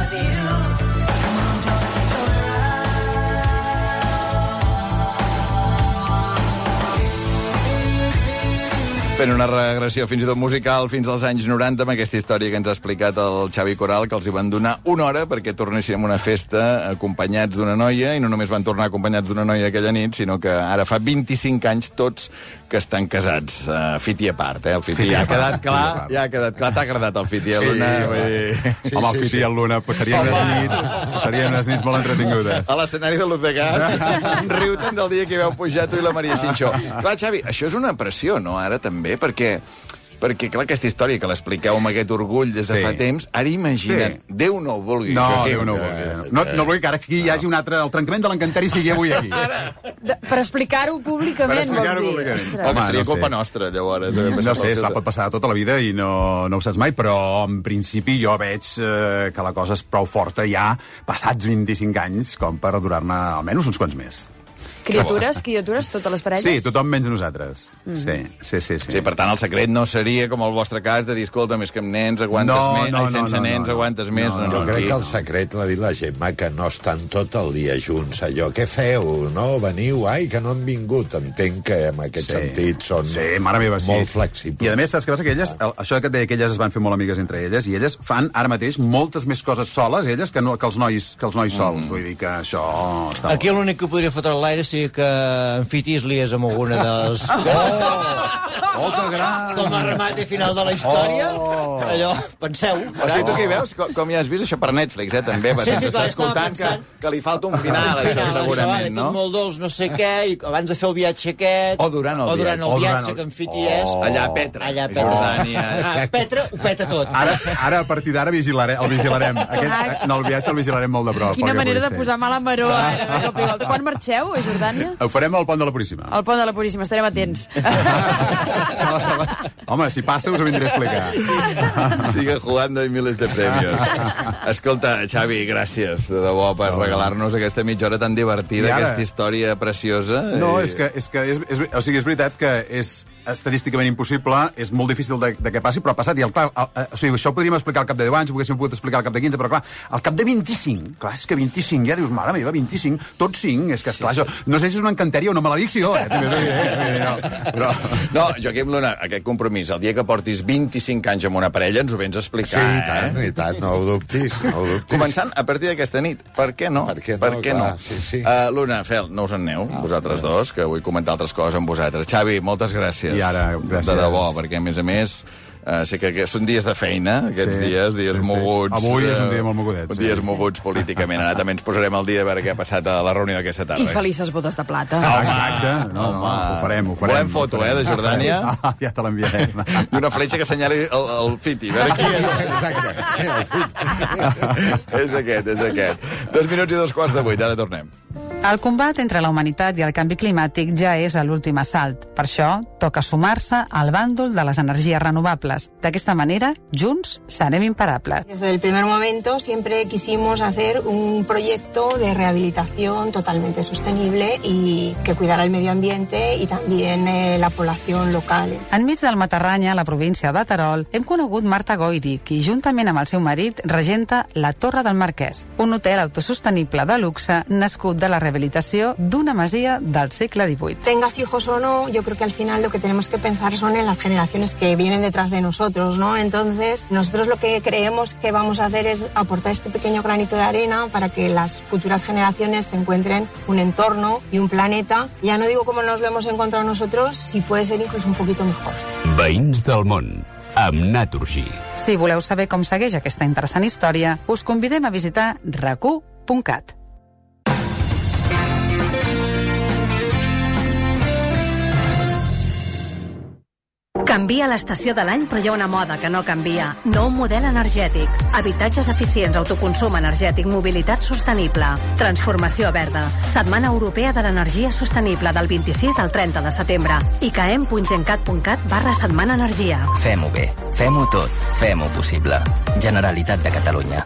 Fent una regressió fins i tot musical fins als anys noranta amb aquesta història que ens ha explicat el Xavi Coral, que els hi van donar una hora perquè tornessin a una festa acompanyats d'una noia, i no només van tornar acompanyats d'una noia aquella nit, sinó que ara fa vint-i-cinc anys tots que estan casats. Uh, Fiti a part, eh? El Fiti, Fiti ja a ha quedat part, clar, Fiti a part. ja ha quedat clar. T'ha agradat el Fiti, a Sí, l'una? home. Sí, Home, el sí, Fiti sí. i el Luna, pues serien unes nits, serien unes nits molt entretingudes. a l'escenari de Luz de Gas, riu-te'n del dia que hi vau pujar tu i la Maria Xinxó. Clar, Xavi, això és una pressió, no?, ara també, perquè... Perquè, clar, aquesta història que l'expliqueu amb aquest orgull des de Sí. fa temps, ara imagina't, Sí. Déu no ho vulgui. No, Joaquim, Déu no ho que- vulgui. No, no vulgui que ara aquí hi hagi un altre... El trencament de l'encanteri sigui avui aquí. De, per explicar-ho públicament, Per explicar-ho vols dir? públicament. Ostres. Home, Home, seria no sé. culpa nostra, llavors. No sé, es va, pot passar tota la vida i no, no ho saps mai, però en principi jo veig eh, que la cosa és prou forta ja passats vint-i-cinc anys com per durar-ne almenys uns quants més. Criatures, criatures, totes les parelles? Sí, tothom menys nosaltres. Sí, sí, sí. sí. Sí, per tant, el secret no seria com el vostre cas de dir, escolta, més que amb nens aguantes No, més, no, ai, sense no, no, nens no. aguantes més. No, No, Jo no, crec aquí. que el secret l'ha dit la Gemma, que no estan tot el dia junts. Allò, què feu? No, veniu? Ai, que no han vingut. Entenc que en aquest Sí. sentit són Sí, mare meva, sí. molt flexibles. I a més, saps què passa? Que elles, el- això que et deia que elles es van fer molt amigues entre elles, i elles fan ara mateix moltes més coses soles, elles, que, no, que, els, nois, que els nois sols. Mm. Vull dir que això està Aquí molt. l'únic que podria fotre a l'aire sigui que en Fiti es liés amb alguna dels... Oh, que gran! Com a remate final de la història. Oh. Allò, penseu. O sigui, tu què hi veus? Com, com ja has vist això per Netflix, eh, també? Sí, sí, clar, Estàs escoltant estava que, pensant. que li falta un final, Al això, final, això, segurament, vale, no? tot molt dolç, no sé què, i abans de fer el viatge aquest... O durant el o durant viatge. el O durant viatge el- que en Fiti Oh. és... Allà a Petra. Allà a a Petra. Jordània. Ah, Petra ho peta tot. Ara, ara, a partir d'ara, vigilare, el vigilarem. Aquest, en el viatge el vigilarem molt de prop. Quina pel que manera pugui de ser. posar mala maró ara, de cop i volta. Quan marxeu, a Jordània? Ho farem al pont de la Puríssima. Al pont de la Puríssima, estarem atents. Home, si passa us ho vindré a explicar. Sigue jugando y miles de premios. Escolta, Xavi, gràcies, de debò, per regalar-nos aquesta mitja hora tan divertida, I ara- aquesta història preciosa. No, I- és que, és, que és, és, o sigui, és veritat que és estadísticament impossible, és molt difícil de, de que passi, però ha passat, i el, clar, el, el, o sigui, això ho podríem explicar al cap de deu anys, ho haguéssim pogut explicar al cap de quinze, però clar, al cap de vint-i-cinc, clar, és que vint-i-cinc, ja dius, mare meva, vint-i-cinc, tots cinc, és que, esclar, sí, sí. Això, no sé si és una encanteria o una maledicció, eh? També, eh, eh, eh, no, però... No, Joaquim Luna, aquest compromís, el dia que portis vint-i-cinc anys amb una parella, ens ho vens a Sí, explicar, i tant, eh? i tant, no ho dubtis, no ho dubtis. Començant a partir d'aquesta nit. Per què no? Per què no, Per què clar, no? sí, sí. Uh, Luna, Fel, no us en aneu, no, vosaltres no. dos, que vull comentar altres coses amb vosaltres. Xavi, moltes gràcies. I ara, gràcies. De debò, perquè, a més a més, uh, sé que, que són dies de feina, aquests Sí, dies, dies sí, sí. moguts. Avui és un eh, dia molt mogudet, sí. Dies moguts políticament. Ara també ens posarem al dia a veure què ha passat a la reunió d'aquesta tarda. I felices bodes de plata. Ah, exacte, no, no, home. ho farem, ho farem. Volem foto, ho farem. eh, de Jordània. Ah, ja te l'enviarem. I una fletxa que assenyali el, el Fiti. A veure qui és. Exacte. És aquest, és aquest. Dos minuts i dos quarts de vuit, ara tornem. El combat entre la humanitat i el canvi climàtic ja és a l'últim assalt. Per això, toca sumar-se al bàndol de les energies renovables. D'aquesta manera, junts serem imparables. Desde el primer momento siempre quisimos hacer un proyecto de rehabilitación totalmente sostenible y que cuidara el medio ambiente y también eh, la población local. Enmig del Matarranya, a la província de Terol, hem conegut Marta Goiri, qui juntament amb el seu marit regenta la Torre del Marquès, un hotel autosostenible de luxe nascut de la rehabilitació d'una masia del segle divuit. Tengas hijos o no, yo creo que al final lo que tenemos que pensar son en las generaciones que vienen detrás de nosotros, ¿no? Entonces, nosotros lo que creemos que vamos a hacer es aportar este pequeño granito de arena para que las futuras generaciones se encuentren un entorno y un planeta, ya no digo cómo nos lo hemos encontrado nosotros, si puede ser incluso un poquito mejor. Veïns del món, amb Naturgy. Si voleu saber com segueix aquesta interessant història, us convidem a visitar rac u punt cat. Canvia l'estació de l'any, però hi ha una moda que no canvia. Nou model energètic. Habitatges eficients, autoconsum energètic, mobilitat sostenible. Transformació verda. Setmana Europea de l'Energia Sostenible del vint-i-sis al trenta de setembre. i ca em punt gencat punt cat barra setmana energia. Fem-ho bé. Fem-ho tot. Fem-ho possible. Generalitat de Catalunya.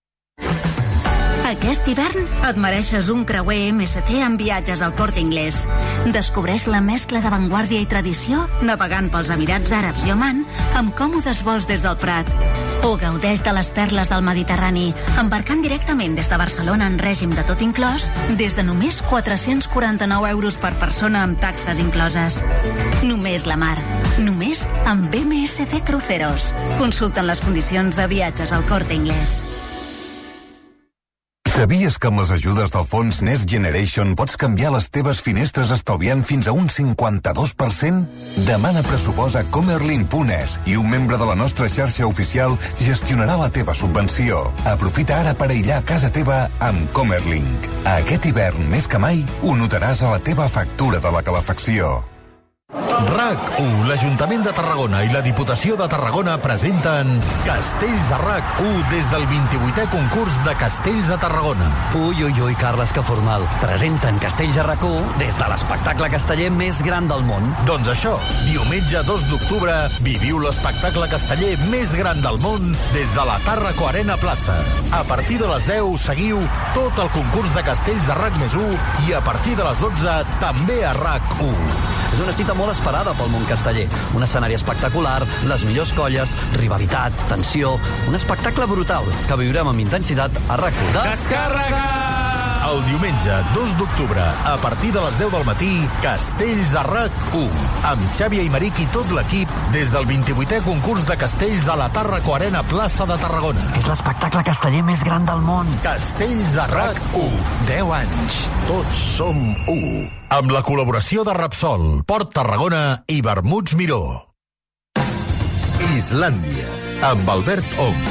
Aquest hivern et mereixes un creuer ema esse te amb viatges al Corte Inglés. Descobreix la mescla d'avantguàrdia i tradició navegant pels Emirats Àrabs i Oman amb còmodes vols des del Prat. O gaudeix de les perles del Mediterrani embarcant directament des de Barcelona en règim de tot inclòs des de només quatre-cents quaranta-nou euros per persona amb taxes incloses. Només la mar. Només amb ema esse te Cruceros. Consulten les condicions de viatges al Corte Inglés. Sabies que amb les ajudes del fons Next Generation pots canviar les teves finestres estalviant fins a un cinquanta-dos per cent? Demana pressupost a comerlin punt es i un membre de la nostra xarxa oficial gestionarà la teva subvenció. Aprofita ara per aïllar casa teva amb Comerlink. Aquest hivern, més que mai, ho notaràs a la teva factura de la calefacció. RAC u, l'Ajuntament de Tarragona i la Diputació de Tarragona presenten Castells a RAC u des del vint-i-vuitè concurs de Castells a Tarragona. Ui, ui, ui, Carles, que formal. Presenten Castells a RAC u des de l'espectacle casteller més gran del món. Doncs això, diumenge dos d'octubre, viviu l'espectacle casteller més gran del món des de la Tàrraco Arena Plaça. A partir de les deu seguiu tot el concurs de Castells a RAC més u i a partir de les dotze també a RAC u. És una cita molt esperada pel món casteller. Un escenari espectacular, les millors colles, rivalitat, tensió... Un espectacle brutal que viurem amb intensitat a RAC u. Descàrrega! El diumenge dos d'octubre, a partir de les deu del matí, Castells a RAC u. Amb Xavi Aymeric i tot l'equip des del vint-i-vuitè concurs de Castells a la Tàrraco Arena Plaça de Tarragona. És l'espectacle casteller més gran del món. Castells a RAC u. deu anys. Tots som u. Amb la col·laboració de Repsol, Port Tarragona i Vermuts Miró. Islàndia, amb Albert Ong.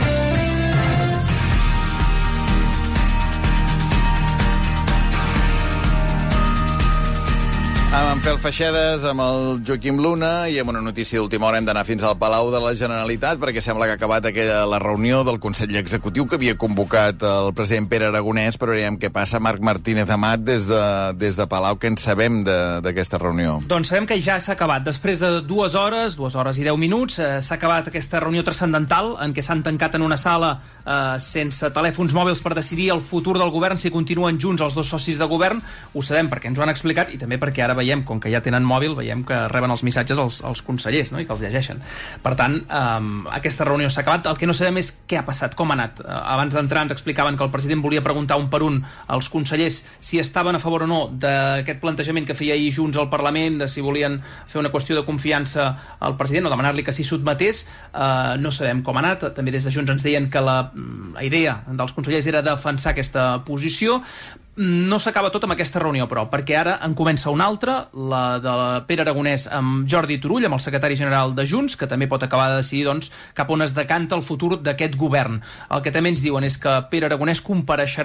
Amb en Fel Feixedes, amb el Joaquim Luna i amb una notícia d'última hora hem d'anar fins al Palau de la Generalitat perquè sembla que ha acabat aquella, la reunió del Consell Executiu que havia convocat el president Pere Aragonès, però veiem què passa. Marc Martínez Amat, des de, des de Palau, què en sabem d'aquesta reunió? Doncs sabem que ja s'ha acabat. Després de dues hores, dues hores i deu minuts, eh, s'ha acabat aquesta reunió transcendental en què s'han tancat en una sala eh, sense telèfons mòbils per decidir el futur del govern, si continuen junts els dos socis de govern. Ho sabem perquè ens ho han explicat i també perquè ara veiem, com que ja tenen mòbil, veiem que reben els missatges els, els consellers, no? I que els llegeixen. Per tant, um, aquesta reunió s'ha acabat. El que no sabem és què ha passat, com ha anat. Uh, abans d'entrar ens explicaven que el president volia preguntar un per un als consellers si estaven a favor o no d'aquest plantejament que feia ahir Junts al Parlament, de si volien fer una qüestió de confiança al president o demanar-li que s'hi sotmetés. Uh, no sabem com ha anat. També des de Junts ens deien que la, la idea dels consellers era defensar aquesta posició. No s'acaba tot amb aquesta reunió, però, perquè ara en comença una altra, la de Pere Aragonès amb Jordi Turull, amb el secretari general de Junts, que també pot acabar de decidir doncs, cap on es decanta el futur d'aquest govern. El que també ens diuen és que Pere Aragonès compareixerà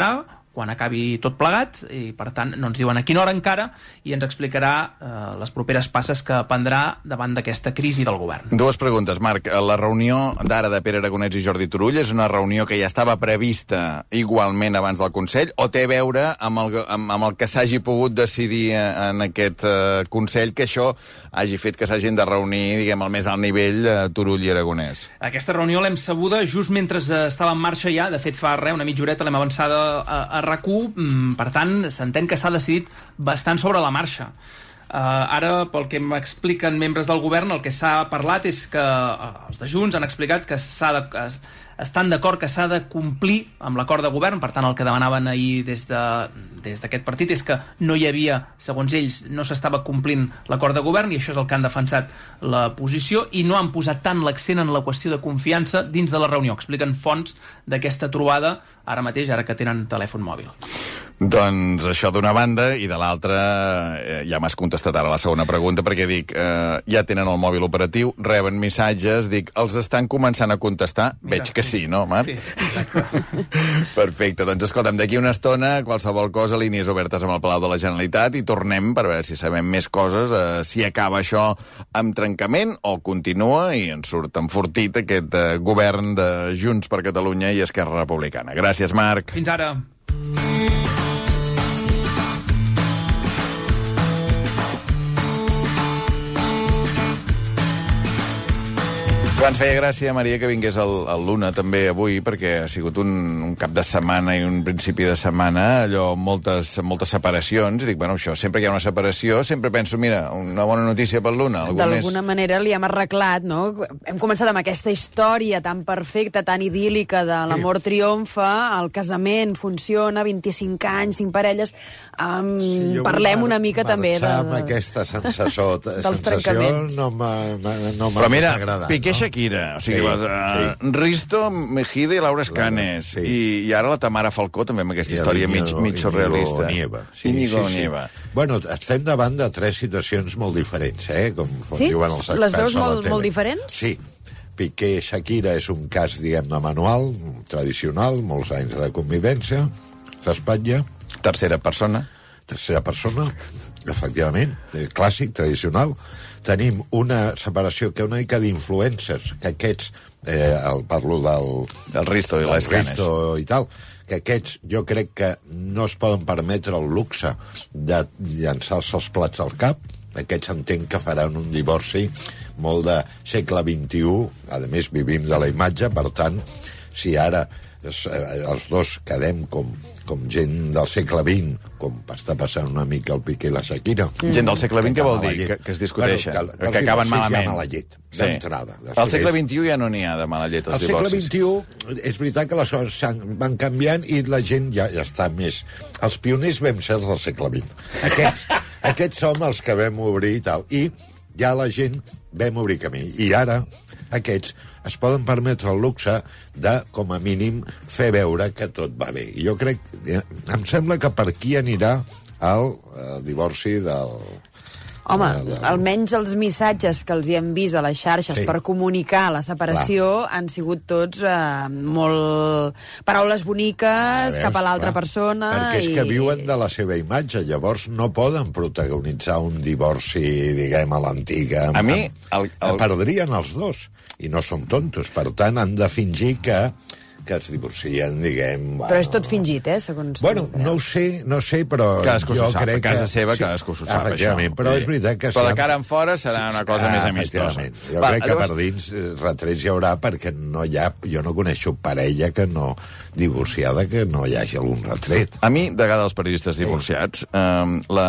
quan acabi tot plegat, i per tant no ens diuen a quina hora encara, i ens explicarà eh, les properes passes que prendrà davant d'aquesta crisi del govern. Dues preguntes, Marc. La reunió d'ara de Pere Aragonès i Jordi Turull és una reunió que ja estava prevista igualment abans del Consell, o té a veure amb el, amb, amb el que s'hagi pogut decidir en aquest eh, Consell, que això hagi fet que s'hagin de reunir, diguem, al més alt nivell eh, Turull i Aragonès? Aquesta reunió l'hem sabuda just mentre estava en marxa ja, de fet fa res, una mitja horeta l'hem avançada a, a RAC u, per tant s'entén que s'ha decidit bastant sobre la marxa. Uh, ara, pel que m'expliquen membres del govern, el que s'ha parlat és que uh, els de Junts han explicat que s'ha de, uh, estan d'acord que s'ha de complir amb l'acord de govern. Per tant, el que demanaven ahir des de, des d'aquest partit és que no hi havia, segons ells, no s'estava complint l'acord de govern, i això és el que han defensat la posició, i no han posat tant l'accent en la qüestió de confiança dins de la reunió. Expliquen fonts d'aquesta trobada ara mateix, ara que tenen telèfon mòbil. Doncs això d'una banda, i de l'altra, eh, ja m'has contestat ara la segona pregunta, perquè dic, eh, ja tenen el mòbil operatiu, reben missatges, dic, els estan començant a contestar? Exacte. Veig que sí, no, Marc? Sí, exacte. Perfecte, doncs escolta'm, d'aquí una estona, qualsevol cosa, línies obertes amb el Palau de la Generalitat, i tornem per veure si sabem més coses, eh, si acaba això amb trencament o continua i ens surt enfortit aquest eh, govern de Junts per Catalunya i Esquerra Republicana. Gràcies, Marc. Fins ara. Ens feia gràcia, Maria, que vingués el, el Luna també avui, perquè ha sigut un, un cap de setmana i un principi de setmana, allò, moltes, moltes separacions, i dic, bueno, això, sempre que hi ha una separació, sempre penso, mira, una bona notícia pel Luna. D'alguna manera li hem arreglat, no? Hem començat amb aquesta història tan perfecta, tan idíl·lica de l'amor triomfa, el casament funciona, vint-i-cinc anys, cinc parelles, um, sí, parlem una mica també de... Marxar amb aquesta sensació, sensació no m'ha no Però mira, agradat. Piqué no? Shakira, o sigui, sí, les, uh, sí. Risto, Mejide i Laura Escanes, sí. I, i ara la Tamara Falcó també amb aquesta I història mig, mig surrealista. Nieva. Sí, Íñigo sí, sí. Nieva. Bueno, estem davant de tres situacions molt diferents, eh? Com, com sí? diuen els experts Les veus a la molt, tele. molt diferents? Sí. Piqué Shakira és un cas, diguem-ne, manual, tradicional, molts anys de convivència, s'espatlla. Tercera persona. Tercera persona, efectivament, clàssic, tradicional. Tenim una separació que una mica d'influencers, que aquests, eh, el, parlo del... Del Risto i les Canes. Risto i tal, que aquests jo crec que no es poden permetre el luxe de llançar-se els plats al cap. Aquests entenc que faran un divorci molt de segle vint-i-u, a més vivim de la imatge, per tant, si ara els dos quedem com, com gent del segle vint, com està passant una mica el Piqué i la Shakira. Mm. Gent del segle vint, què vol dir? Que, que es discuteixen, bueno, que, que, que acaben malament. Ja mala llet, d'entrada. Sí. Al segle vint-i-u ja no n'hi ha de mala llet, els al divorcis. Al segle vint-i-u és veritat que les coses van canviant i la gent ja, ja està més... Els pioners vam ser els del segle vint. Aquests, aquests som els que vam obrir i tal. I ja la gent vam obrir camí. I ara aquests es poden permetre el luxe de, com a mínim, fer veure que tot va bé. I jo crec... Em sembla que per aquí anirà el, el divorci del... Home, del... almenys els missatges que els hi hem vist a les xarxes sí. per comunicar la separació clar. Han sigut tots eh, molt... paraules boniques a cap a l'altra persona. Perquè és i... que viuen de la seva imatge, llavors no poden protagonitzar un divorci, diguem, a l'antiga. A mi... El, el... Perdrien els dos. I no són tontos, per tant, han de fingir que, que es divorcien, diguem... Bueno, però és tot fingit, eh, segons... Bueno, no ho sé, no sé, però cadascú jo sap, crec a casa que... seva sí, cadascú s'ho sap, això. Però és veritat que... Però de cara en fora serà una cosa ah, més amistosa. Jo Va, crec que llavors... per dins retrets hi haurà, perquè no hi ha... Jo no coneixo parella que no... divorciada que no hi hagi algun retret. A mi, de vegades, els periodistes divorciats, sí. eh, la...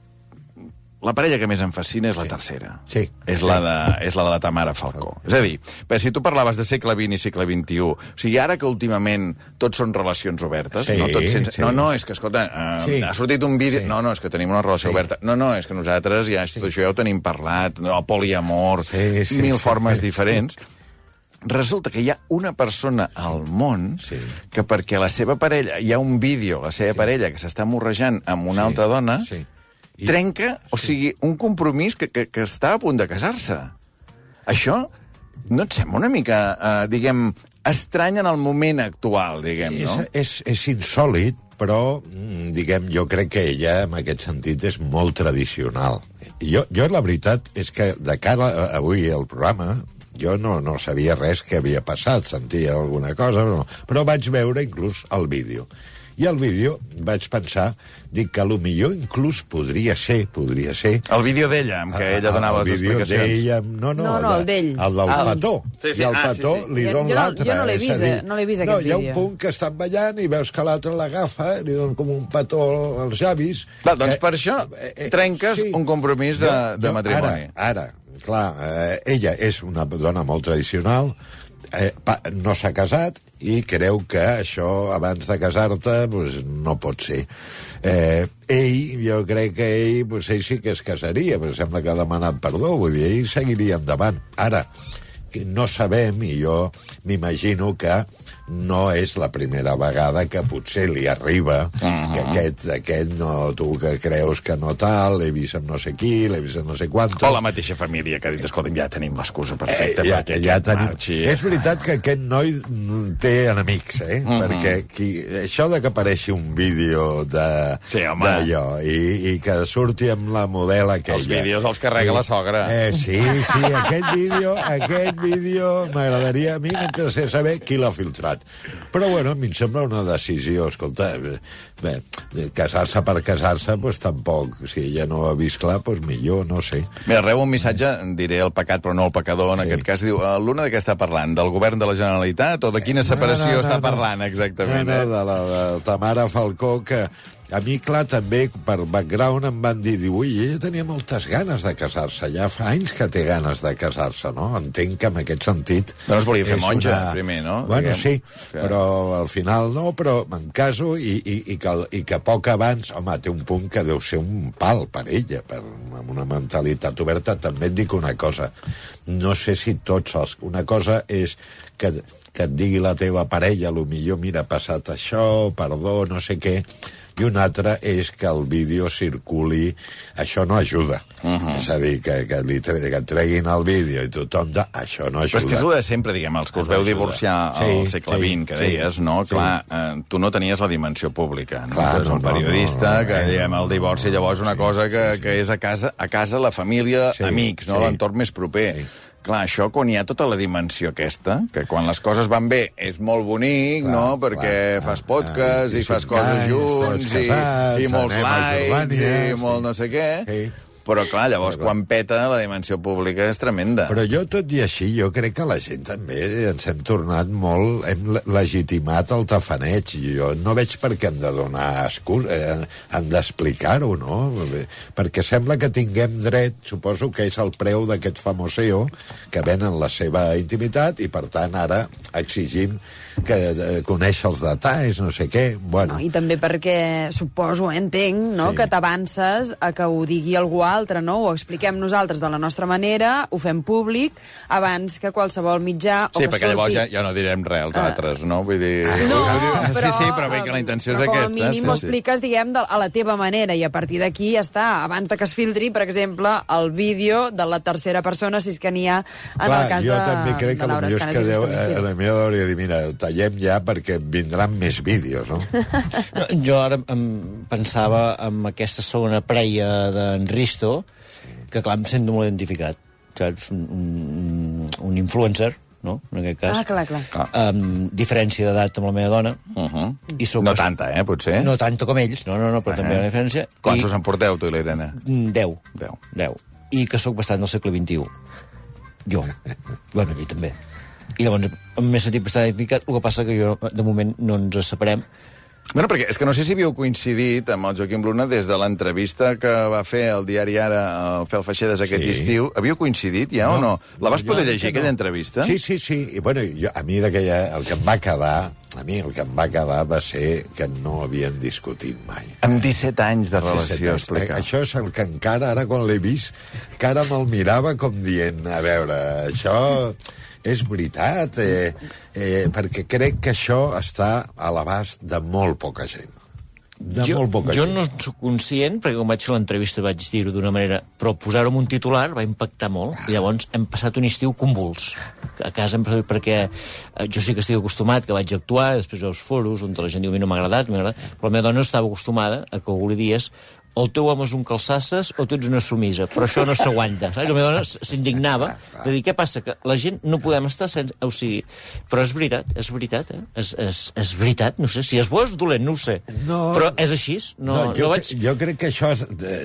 La parella que més em fascina és la tercera. Sí. És, sí. La de, és la de la Tamara Falcó. És a dir, però si tu parlaves de segle vint i segle vint-i-u, o sigui, ara que últimament tots són relacions obertes, sí, no, tots sense... sí. no, no, és que, escolta, uh, sí. ha sortit un vídeo... Sí. No, no, és que tenim una relació sí. oberta. No, no, és que nosaltres ja, sí. això ja ho tenim parlat, no, poliamor, sí, sí, mil sí, formes sí, diferents. Sí. Resulta que hi ha una persona al món sí. que perquè la seva parella... Hi ha un vídeo, la seva sí. parella, que s'està morrejant amb una sí. altra dona... Sí. I... trenca, o sigui, un compromís que, que, que està a punt de casar-se. Això no et sembla una mica, eh, diguem, estrany en el moment actual, diguem, no? És, és, és insòlit, però, mm, diguem, jo crec que ella, en aquest sentit, és molt tradicional. Jo, jo la veritat, és que de cara a avui al programa, jo no, no sabia res que havia passat, sentia alguna cosa, però, però vaig veure inclús el vídeo. I al vídeo vaig pensar, dic que millor inclús podria ser, podria ser... El vídeo d'ella, en què ella donava les explicacions. El vídeo d'ella... No, no, no, no el d'ell. El del ah, petó. Sí, sí. I el ah, petó sí, sí. li don l'altre. Jo no l'he vist, dir, no l'he vist, no, aquest hi ha vídeo. un punt que estan ballant i veus que l'altre l'agafa, li don com un petó als llavis... Clar, doncs que, per això trenques sí. un compromís de, jo, de matrimoni. Ara, ara, clar, eh, ella és una dona molt tradicional, eh, pa, no s'ha casat, i creu que això, abans de casar-te, pues, no pot ser. Eh, ell, jo crec que ell, pues, ell sí que es casaria, però sembla que ha demanat perdó, vull dir, ell seguiria endavant. Ara, que no sabem, i jo m'imagino que no és la primera vegada que potser li arriba uh -huh. que aquest, aquest no, tu que creus que no tal, l'he vist amb no sé qui, l'he vist amb no sé quantos... O la mateixa família que ha dit, escolta'm, ja tenim l'excusa perfecta eh, ja, perquè ja tenim... marxi. És veritat que aquest noi té enemics, eh? Uh -huh. Perquè qui... això de que apareixi un vídeo de sí, d'allò i, i que surti amb la model aquella... Els vídeos els carrega I, la sogra. Eh, sí, sí, aquest vídeo, aquest vídeo m'agradaria a mi m'interessa saber qui l'ha filtrat. Però, bueno, a mi em sembla una decisió, escolta, bé, casar-se per casar-se, doncs tampoc. Si ella no ho ha vist clar, doncs millor, no sé. Mira, rebo un missatge, diré el pecat però no el pecador, en sí. aquest cas, diu, l'Una de què està parlant? Del govern de la Generalitat o de quina separació no, no, no, està parlant, exactament? No, no, eh? de la de Tamara Falcó, que... A mi, clar, també, per background, em van dir, diu, ui, ella tenia moltes ganes de casar-se, ja fa anys que té ganes de casar-se, no? Entenc que en aquest sentit... No es volia fer monja, una... primer, no? Bueno, Diguem. sí, que... però al final no, però em caso i, i, i, que, i que poc abans, home, té un punt que deu ser un pal per ella, per, amb una mentalitat oberta. També et dic una cosa, no sé si tots els... Una cosa és que, que et digui la teva parella, lo millor, mira, ha passat això, perdó, no sé què... I una altra és que el vídeo circuli... Això no ajuda. Uh -huh. És a dir, que, que, li tre que et treguin el vídeo i tothom... De... Això no ajuda. Però és que és el de sempre, diguem, els que us no veu ajuda. divorciar al sí, segle sí, vint, que sí, deies, no? Sí. Clar, eh, tu no tenies la dimensió pública. No? Clar, tu ets un no, periodista, no, no, que, no, diguem, el divorci llavors una sí, cosa que, sí, sí. que és a casa, a casa la família, sí, amics, no? Sí. L'entorn més proper. Sí. Clar, això, quan hi ha tota la dimensió aquesta, que quan les coses van bé és molt bonic, clar, no?, perquè clar, fas podcast i fas coses anys, junts casats, i, i molts likes i molt no sé què... Sí. Però, clar, llavors, però, quan peta, la dimensió pública és tremenda. Però jo, tot i així, jo crec que la gent també ens hem tornat molt... Hem legitimat el tafaneig. Jo no veig per què han de donar excusa, eh, han d'explicar-ho, no? Perquè sembla que tinguem dret, suposo que és el preu d'aquest famoseo, que venen la seva intimitat, i, per tant, ara exigim que eh, conèixer els detalls, no sé què... Bueno. No, i també perquè, suposo, eh, entenc, no?, sí. que t'avances a que ho digui algú altre, no? Ho expliquem nosaltres de la nostra manera, ho fem públic, abans que qualsevol mitjà... Sí, o que perquè surti... llavors ja, ja no direm res als uh, altres, no? Vull dir... No, Sí, però... sí, però bé, que la intenció és però aquesta. com a mínim sí, ho sí. expliques, diguem, de, a la teva manera, i a partir d'aquí ja està. Abans de que es filtri, per exemple, el vídeo de la tercera persona, si és que n'hi ha en Clar, el cas jo de, també crec de que Laura potser és que deu, Escanes. a la meva hauria de dir, mira, tallem ja perquè vindran més vídeos, no? Jo ara em pensava en aquesta segona preia d'en Risto, que clar, em sento molt identificat. Saps? Un, un, un influencer, no?, en aquest cas. Ah, clar, clar. Amb diferència d'edat amb la meva dona. Uh -huh. I soc no bast... tanta, eh, potser? No tanta com ells, no, no, no, però uh -huh. també hi ha una diferència. Quants I... us en porteu, tu i l'Irene? Deu. Deu. Deu. I que sóc bastant del segle vint-i-u. Jo. Bueno, ell també. I llavors m'he sentit bastant identificat, el que passa que jo, de moment, no ens separem. Bueno, perquè és que no sé si havíeu coincidit amb el Joaquim Luna des de l'entrevista que va fer al diari Ara, al Fel Feixedes, aquest sí. estiu. Havíeu coincidit ja no, o no? La vas poder llegir, aquella no. entrevista? Sí, sí, sí. I, bueno, jo, a mi d'aquella, el que em va quedar, a mi el que em va quedar va ser que no havien discutit mai. Amb disset anys de relació, explica. Això és el que encara, ara quan l'he vist, encara me'l mirava com dient, a veure, això... És veritat, eh, eh, perquè crec que això està a l'abast de molt poca gent. de jo, molt poca jo gent. no en soc conscient, perquè quan vaig fer l'entrevista vaig dir-ho d'una manera, però posar-ho en un titular va impactar molt, i llavors hem passat un estiu convuls. A casa hem passat, perquè eh, jo sí que estic acostumat, que vaig actuar, després veus foros on la gent diu, a mi no m'ha agradat, m'ha agradat, però la meva dona no estava acostumada a que algú li dies o el teu home és un calçasses o tu ets una sumisa, però això no s'aguanta. La meva dona s'indignava de dir, què passa, que la gent no podem estar sense... O sigui, però és veritat, és veritat, eh? És, és, és veritat, no sé, si és bo és dolent, no ho sé. No, però és així, no, no, jo, no vaig... jo crec que això és,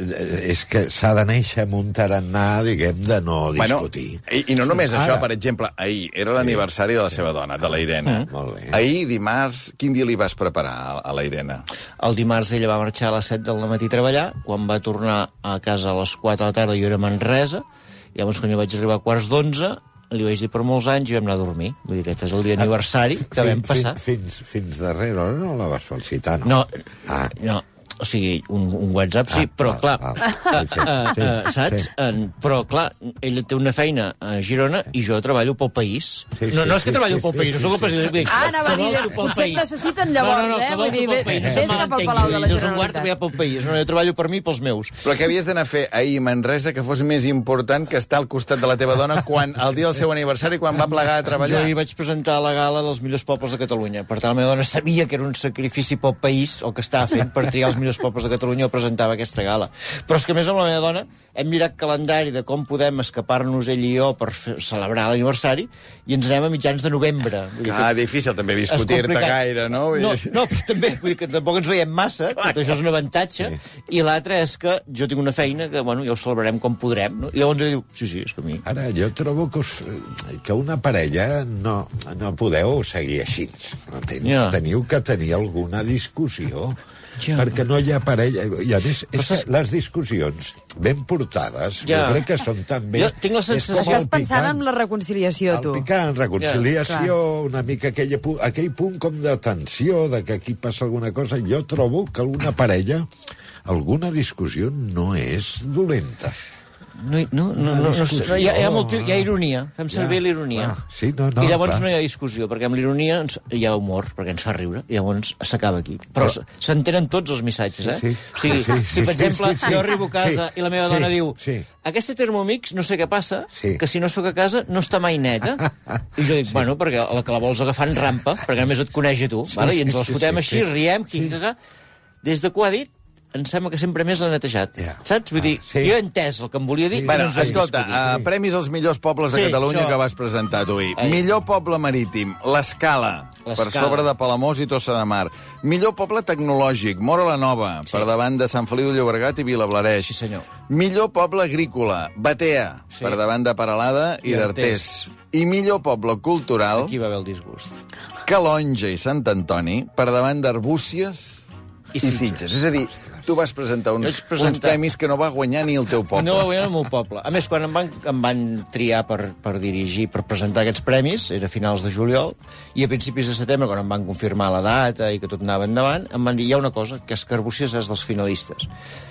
és que s'ha de néixer amb un tarannà, diguem, de no discutir. Bueno, i, I no només Ara. això, per exemple, ahir era l'aniversari de la seva dona, de la Irene. Mm. Molt bé. Ahir, dimarts, quin dia li vas preparar a, a la Irene? El dimarts ella va marxar a les set del matí a treballar, quan va tornar a casa a les quatre de la tarda, jo era a Manresa, i llavors quan jo vaig arribar a quarts d'onze, li vaig dir per molts anys i vam anar a dormir. Vull dir, aquest és el dia aniversari que Fins- vam passar. Fins, fins darrere hora no la vas felicitar, no? No, Ah. no, o sigui, un, un WhatsApp sí, Ah, però ah, clar, ah, ah, sí, ah, sí, ah, saps? sí. En, però clar, ella té una feina a Girona i jo treballo pel País. Sí, no, sí, no és que sí, treballo sí, pel sí, País, no sí, sóc el sí. president. Dic, Ah, anava a dir, treballo pel potser et País. necessiten llavors, no, no, no, eh? Vull dir, treballo pel País, vés no cap al m'entenguis. Palau de la Dos un quart Generalitat. treballar pel País. No, jo treballo per mi i pels meus. Però què havies d'anar a fer ahir a Manresa que fos més important que estar al costat de la teva dona quan el dia del seu aniversari, quan va plegar a treballar? Jo hi vaig presentar la gala dels millors pobles de Catalunya. Per tant, la meva dona sabia que era un sacrifici pel país el que estava fent per triar els millors pobles de Catalunya o presentava aquesta gala. Però és que, a més, amb la meva dona hem mirat calendari de com podem escapar-nos ell i jo per fer, celebrar l'aniversari i ens anem a mitjans de novembre. Vull dir Ah, que difícil també és discutir-te complicat. gaire, no? Vull No, dir- no, però també, vull dir que tampoc ens veiem massa, que això és un avantatge, i l'altre és que jo tinc una feina que, bueno, ja ho celebrarem com podrem, no? I llavors ella diu, sí, sí, és que a mi... Ara, jo trobo que, us, que una parella no, no podeu seguir així. No tens, Ja. Teniu que tenir alguna discussió. Ja. Perquè no hi ha parella. I a més, és que les discussions ben portades, Ja. jo crec que són també... Jo tinc la és com Estàs el pensant picant. en la reconciliació, El tu. picant, reconciliació, Ja, una mica aquell, pu- aquell punt com de tensió, de que aquí passa alguna cosa. Jo trobo que alguna parella, alguna discussió no és dolenta. No, hi- no, no, no, no, sé, no hi, ha, hi, ha molt, hi ha ironia, fem servir Ja, l'ironia. clar. Sí, no, no, I llavors clar. no hi ha discussió, perquè amb l'ironia ens- hi ha humor, perquè ens fa riure, i llavors s'acaba aquí. Però Però- s'entenen tots els missatges, eh? Sí, sí. O sigui, Sí, sí, si, per sí, exemple, sí, sí. jo arribo a casa Sí, i la meva sí, dona diu sí. aquesta Thermomix, no sé què passa, Sí. que si no sóc a casa no està mai neta. I jo dic, sí. bueno, perquè la que la vols agafar en rampa, perquè a més et coneix a tu, Sí, vale? I ens sí, les sí, fotem sí, així, sí. riem, quicaca. Des de que ho ha dit, em sembla que sempre més l'ha netejat. Ja. Saps? Vull dir, sí. jo he entès el que em volia dir. Sí. i Bueno, no ens hem escolta, discutit. uh, premis als millors pobles de Sí, Catalunya això. que vas presentar tu ahir. Ai. Millor poble marítim, l'Escala, per L'Escala. sobre de Palamós i Tossa de Mar. Millor poble tecnològic, Móra la Nova, Sí. per davant de Sant Feliu de Llobregat i Vilablareix. Sí, senyor. Millor poble agrícola, Batea, Sí. per davant de Peralada i I d'Artés. I millor poble cultural, Aquí va haver el disgust. Calonja i Sant Antoni, per davant d'Arbúcies i, I Sitges. Sitges. És a dir, tu vas presentar uns, Vaig presentar- uns premis que no va guanyar ni el teu poble. No va guanyar el meu poble. A més, quan em van, em van triar per, per dirigir, per presentar aquests premis, era a finals de juliol, i a principis de setembre, quan em van confirmar la data i que tot anava endavant, em van dir, hi ha una cosa, que és que Arbúcies és dels finalistes.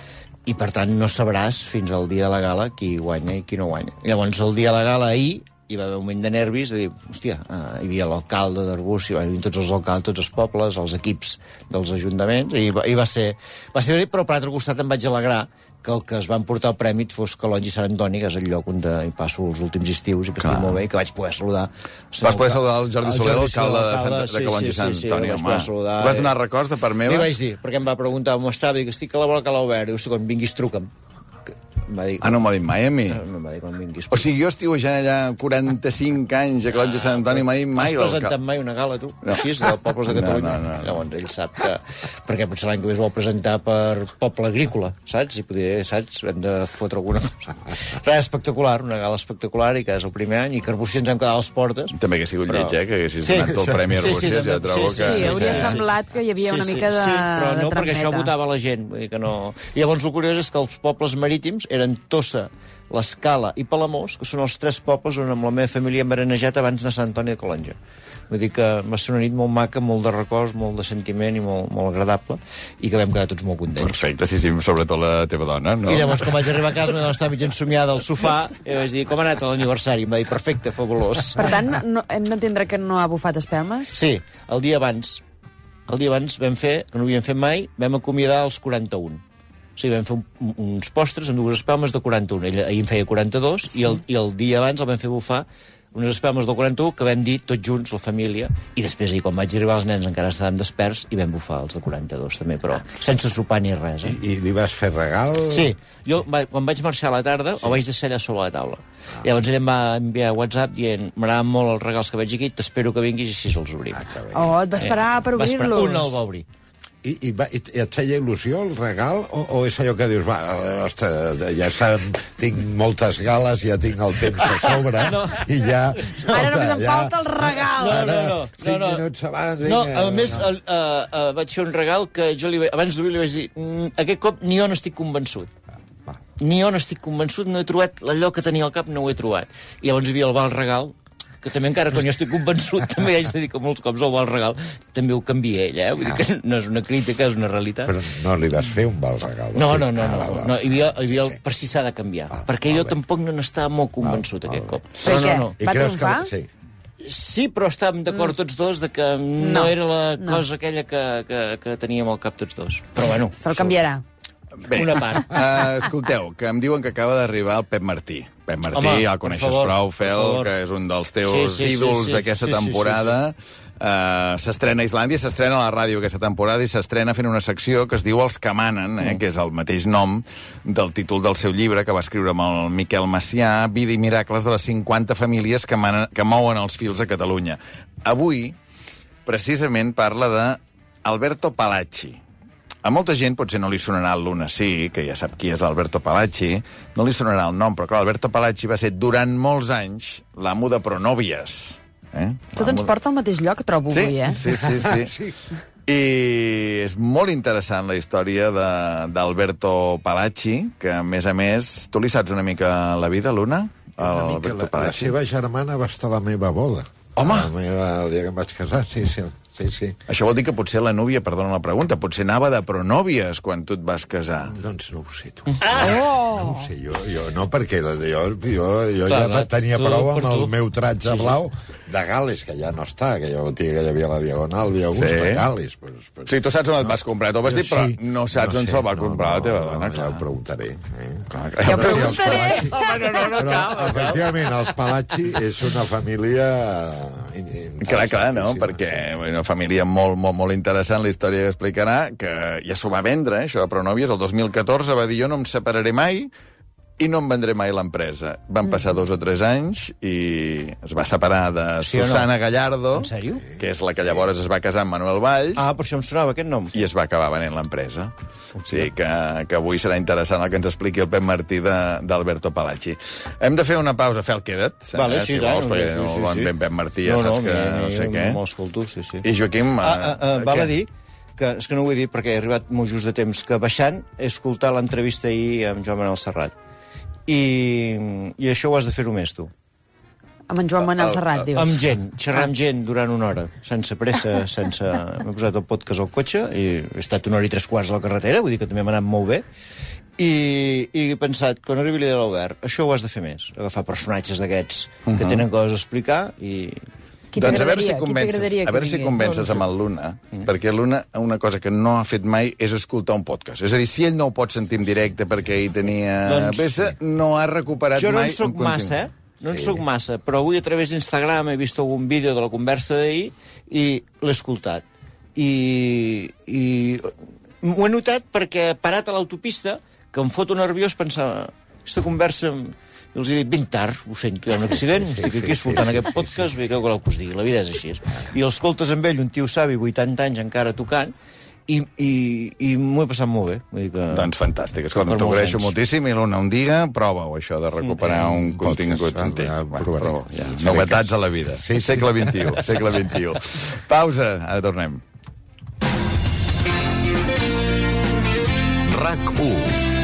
I, per tant, no sabràs fins al dia de la gala qui guanya i qui no guanya. I llavors, el dia de la gala, ahir, hi va haver un moment de nervis, de dir, hòstia, eh, hi havia l'alcalde d'Arbúcies, hi havia tots els alcaldes, tots els pobles, els equips dels ajuntaments, i va, i va ser... Va ser però per altre costat em vaig alegrar que el que es va emportar el prèmit fos Calonja i Sant Antoni, que és el lloc on hi passo els últims estius i que Clar. estic molt bé, i que vaig poder saludar. Vas poder saludar el Jordi El Soler, Jordi l'alcalde de, l'alcalde, Sant, de Calonja i Sant sí, sí, Antoni, el vaig home. poder saludar, Vas i- donar records de part meva? Li vaig dir, perquè em va preguntar on estava, i dic, estic a la vora que l'ha obert. Diu, hosti, quan vinguis truca'm. Que- Em va dir, Ah, no m'ho ha dit mai a mi? no em va dir quan vinguis. O sigui, jo estiuejant allà quaranta-cinc anys a Calonja i Sant Antoni, m'ha dit mai... Has l'alcalde. presentat mai una gala, tu? No. Així, de pobles de No, Catalunya? no, no. Llavors, ell sap que... Perquè potser l'any que ve es vol presentar per poble agrícola, saps? I poder, saps? Hem de fotre alguna cosa. Res, espectacular, una gala espectacular, i que és el primer any, i que Arbúcies ens hem quedat a les portes. També que ha sigut Però- lleig, eh? Que haguessis Sí. donat tot el premi a Sí, sí, Arbúcies, ja també. trobo Sí, que... Sí, sí, hauria sí. semblat que hi havia una mica de, sí, però de no, perquè això trampeta. votava la gent. Vull dir que no... I llavors el curiós és que els pobles marítims eren Tossa, l'Escala i Palamós, que són els tres pobles on amb la meva família hem berenejat abans d'anar a Sant Antoni de Calonja. Vull dir que va ser una nit molt maca, molt de records, molt de sentiment i molt, molt agradable, i que vam quedar tots molt contents. Perfecte, sí, sí, sobretot la teva dona, no? I llavors, quan vaig arribar a casa, m'he estar mig ensomiada al sofà, i vaig dir, com ha anat l'aniversari? Em va dir, perfecte, fabulós. Per tant, no, hem d'entendre que no ha bufat espelmes? Sí, el dia abans, el dia abans vam fer, que no ho havíem fet mai, vam acomiadar els quaranta-un. O sigui, vam fer un, uns postres amb dues espelmes de quaranta-un. Ell ahir en feia quaranta-dos, sí. i, el, i el dia abans el vam fer bufar unes espelmes del quaranta-un que vam dir tots junts, la família, i després, ahir, quan vaig arribar, els nens encara estaven desperts i vam bufar els de quaranta-dos, també, però sense sopar ni res, eh? I, i li vas fer regal? Sí, jo va, quan vaig marxar a la tarda, sí. el vaig deixar allà sobre la taula. Ah. Llavors ell em va enviar WhatsApp dient, m'agraden molt els regals que veig aquí, t'espero que vinguis i així els obrim. Ah, oh, et va esperar eh? per obrir-los. Un el va obrir. I, i, va, i et feia il·lusió el regal o, o és allò que dius, va, ostres, ja sap, tinc moltes gales, ja tinc el temps a sobre no. i ja... No, ara només em ja, falta el regal. No, no, no. Cinc no, no. minuts abans... No, vinga, a més, no. uh, uh, vaig fer un regal que jo li, abans d'obrir li vaig dir mm, aquest cop ni jo n'estic convençut. Ah, ni jo n'estic convençut, no he trobat allò que tenia al cap, no ho he trobat. I llavors hi havia el val regal, que també encara quan jo estic convençut, també haig de dir que molts cops el val regal també ho canvia ell, eh? Vull dir que no és una crítica, és una realitat. Però no li vas fer un val regal. No, no, no, no, no, no. Hi havia, hi havia el per si s'ha de canviar, ah, perquè jo bé. tampoc no n'estava molt convençut ah, aquest cop. Però no, no. I va triomfar? Que... Sí. Sí, però estàvem d'acord tots dos de que no, no era la no. cosa aquella que, que, que teníem al cap tots dos. Però bueno... Se'l canviarà. Bé, una part. Uh, escolteu, que em diuen que acaba d'arribar el Pep Martí. Pep Martí, Home, ja el coneixes favor, prou, Fel, que és un dels teus sí, sí, ídols sí, sí, d'aquesta sí, temporada. Sí, sí, sí. Uh, s'estrena a Islàndia, s'estrena a la ràdio aquesta temporada i s'estrena fent una secció que es diu Els que manen, eh, mm. que és el mateix nom del títol del seu llibre que va escriure amb el Miquel Macià, Vida i miracles de les cinquanta famílies que, manen, que mouen els fils a Catalunya. Avui, precisament, parla de Alberto Palacci. A molta gent potser no li sonarà el Luna Sí, que ja sap qui és l'Alberto Palacci, no li sonarà el nom, però clar, Alberto Palacci va ser durant molts anys l'amo de Pronovias. Eh? Tot ens porta al mateix lloc, trobo sí, avui, eh? Sí, sí, sí. sí. I és molt interessant la història d'Alberto Palacci, que, a més a més, tu li saps una mica la vida, Luna? Una mica, la, la seva germana va estar a la meva boda. Home! La meva, el dia que em vaig casar, sí, sí. Sí, sí. Això vol dir que potser la núvia, perdona la pregunta, potser anava de pronòvies quan tu et vas casar. Doncs no ho sé, tu. Ah! Oh! No ho sé, jo, jo no, perquè jo, jo, jo clar, ja tenia tu, prou amb el tu. meu tratge sí, blau de Gales, que ja no està, que ja ho tinc, que hi havia a la Diagonal, hi havia gust sí. de Gales. Pues, pues, sí, tu saps on et vas comprar, t'ho vas dir, però sí, no saps no on sé, se'l va no, comprar no, la teva dona. No, ja ho preguntaré. Eh? Clar, clar, ja ho preguntaré. Home, no, no, no, però, cal, efectivament, els Palacci és una família... Clar, clar, no, perquè una família molt, molt, molt interessant, la història que explicarà, que ja s'ho va vendre, eh, això de Pronovias, el dos mil catorze va dir jo no em separaré mai i no em vendré mai l'empresa. Van passar dos o tres anys i es va separar de sí Susana no? Gallardo, en sèrio? Que és la que llavors es va casar amb Manuel Valls. Ah, per això em sonava aquest nom. I es va acabar venent l'empresa. O sigui que, que avui serà interessant el que ens expliqui el Pep Martí d'Alberto Palacci. Hem de fer una pausa, Fel, queda't. Vale, eh, sí, si vols, no, perquè sí, no sí, el bon sí. ben Pep Martí ja no, saps no, que ni, no sé ni, què. No escolto, sí, sí. I Joaquim... Ah, ah, ah, val què? a dir que, és que no ho he dit perquè he arribat molt just de temps, que baixant he escoltat l'entrevista ahir amb Joan Manuel Serrat. I, i això ho has de fer-ho més, tu. Amb en Joan Manuel Serrat, dius? Amb gent, xerrar amb gent durant una hora, sense pressa, sense... M'he posat el podcast al cotxe i he estat una hora i tres quarts a la carretera, vull dir que també m'ha anat molt bé. I, i he pensat, quan arribi l'Ida l'Albert, això ho has de fer més, agafar personatges d'aquests uh-huh. que tenen coses a explicar i... Doncs a veure si convences, a veure si convences amb el Luna, mm. perquè el Luna una cosa que no ha fet mai és escoltar un podcast. És a dir, si ell no ho pot sentir en directe perquè ell tenia doncs, peça, no ha recuperat jo no mai... Jo no en soc massa, eh? No en sí. soc massa, però avui a través d'Instagram he vist algun vídeo de la conversa d'ahir i l'he escoltat. I, i ho he notat perquè parat a l'autopista, que em foto nerviós, pensava, aquesta conversa... I els he dit, ben tard, ho sento, hi ha un accident, sí, estic aquí sí, escoltant sí, aquest sí, podcast, sí, sí. Bé, què voleu que us digui, la vida és així. I els escoltes amb ell, un tio savi, vuitanta anys encara tocant, i, i, i m'ho he passat molt bé. Vull dir que... Doncs fantàstic, escolta, t'ho agraeixo moltíssim, i l'una, un dia, prova-ho, això de recuperar un contingut antic. Bueno, ja, novetats a la vida. Sí, sí. Segle vint-i-u, segle vint-i-u. Pausa, ara tornem. RAC u.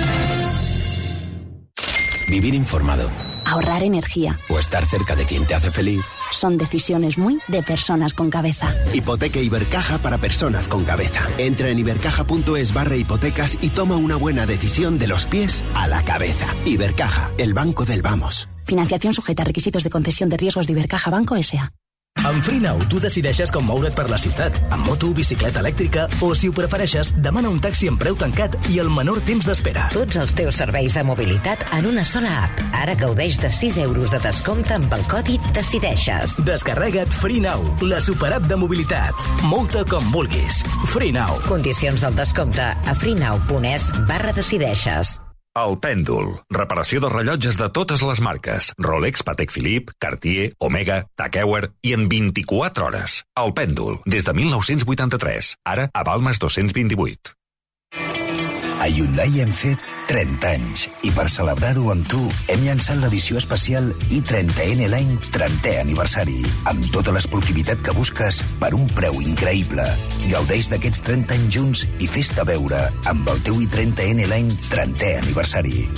Vivir informado. Ahorrar energía. O estar cerca de quien te hace feliz. Son decisiones muy de personas con cabeza. Hipoteca Ibercaja para personas con cabeza. Entra en ibercaja.es barra hipotecas y toma una buena decisión de los pies a la cabeza. Ibercaja, el banco del vamos. Financiación sujeta a requisitos de concesión de riesgos de Ibercaja Banco S A Amb FreeNow tu decideixes com moure't per la ciutat, amb moto, bicicleta elèctrica o, si ho prefereixes, demana un taxi amb preu tancat i el menor temps d'espera. Tots els teus serveis de mobilitat en una sola app. Ara gaudeix de sis euros de descompte amb el codi Decideixes. Descarrega't FreeNow, la superapp de mobilitat. Mou-te com vulguis. FreeNow. Condicions del descompte a freenow.es barra Decideixes. El Pèndol. Reparació de rellotges de totes les marques. Rolex, Patek Philippe, Cartier, Omega, Tag Heuer i en vint-i-quatre hores. El Pèndol, des de mil nou-cents vuitanta-tres. Ara a Balmes dos-cents vint-i-vuit. A Hyundai hem fet trenta anys i per celebrar-ho amb tu hem llançat l'edició especial i trenta N l'any trentè aniversari amb tota l'esportivitat que busques per un preu increïble. Gaudeix d'aquests trenta anys junts i fes-te veure amb el teu i trenta N l'any trentè aniversari.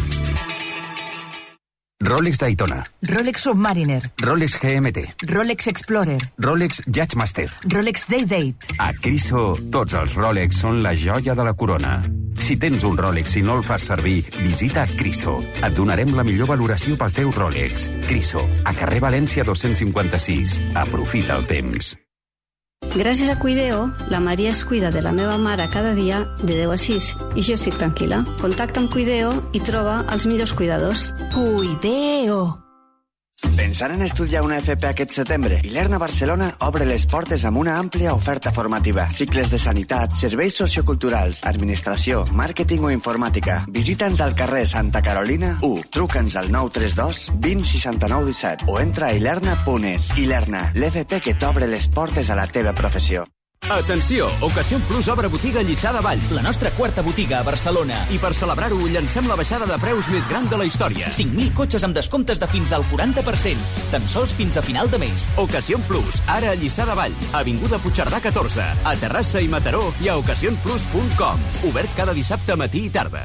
Rolex Daytona, Rolex Submariner, Rolex G M T, Rolex Explorer, Rolex Judgemaster. Rolex Day-Date. A Criso, tots els Rolex són la joia de la corona. Si tens un Rolex i no el fas servir, visita Criso. Et donarem la millor valoració pel teu Rolex. Criso, a carrer València dos-cents cinquanta-sis. Aprofita el temps. Gràcies a Cuideo, la Maria es cuida de la meva mare cada dia de deu a sis i jo estic tranquil·la. Contacta amb Cuideo i troba els millors cuidadors. Cuideo. Pensant en estudiar una F P aquest setembre, Ilerna Barcelona obre les portes amb una àmplia oferta formativa. Cicles de sanitat, serveis socioculturals, administració, màrqueting o informàtica. Visita'ns al carrer Santa Carolina u, truca'ns al nou tres dos vint seixanta-nou disset o entra a ilerna punt es. Ilerna, l'F P que t'obre les portes a la teva professió. Atenció! Ocasión Plus obre botiga a Lliçà de Vall, la nostra quarta botiga a Barcelona. I per celebrar-ho, llancem la baixada de preus més gran de la història. cinc mil cotxes amb descomptes de fins al quaranta per cent. Tan sols fins a final de mes. Ocasión Plus, ara a Lliçà de Vall, avinguda Puigcerdà catorze, a Terrassa i Mataró i a ocasión plus punt com. Obert cada dissabte matí i tarda.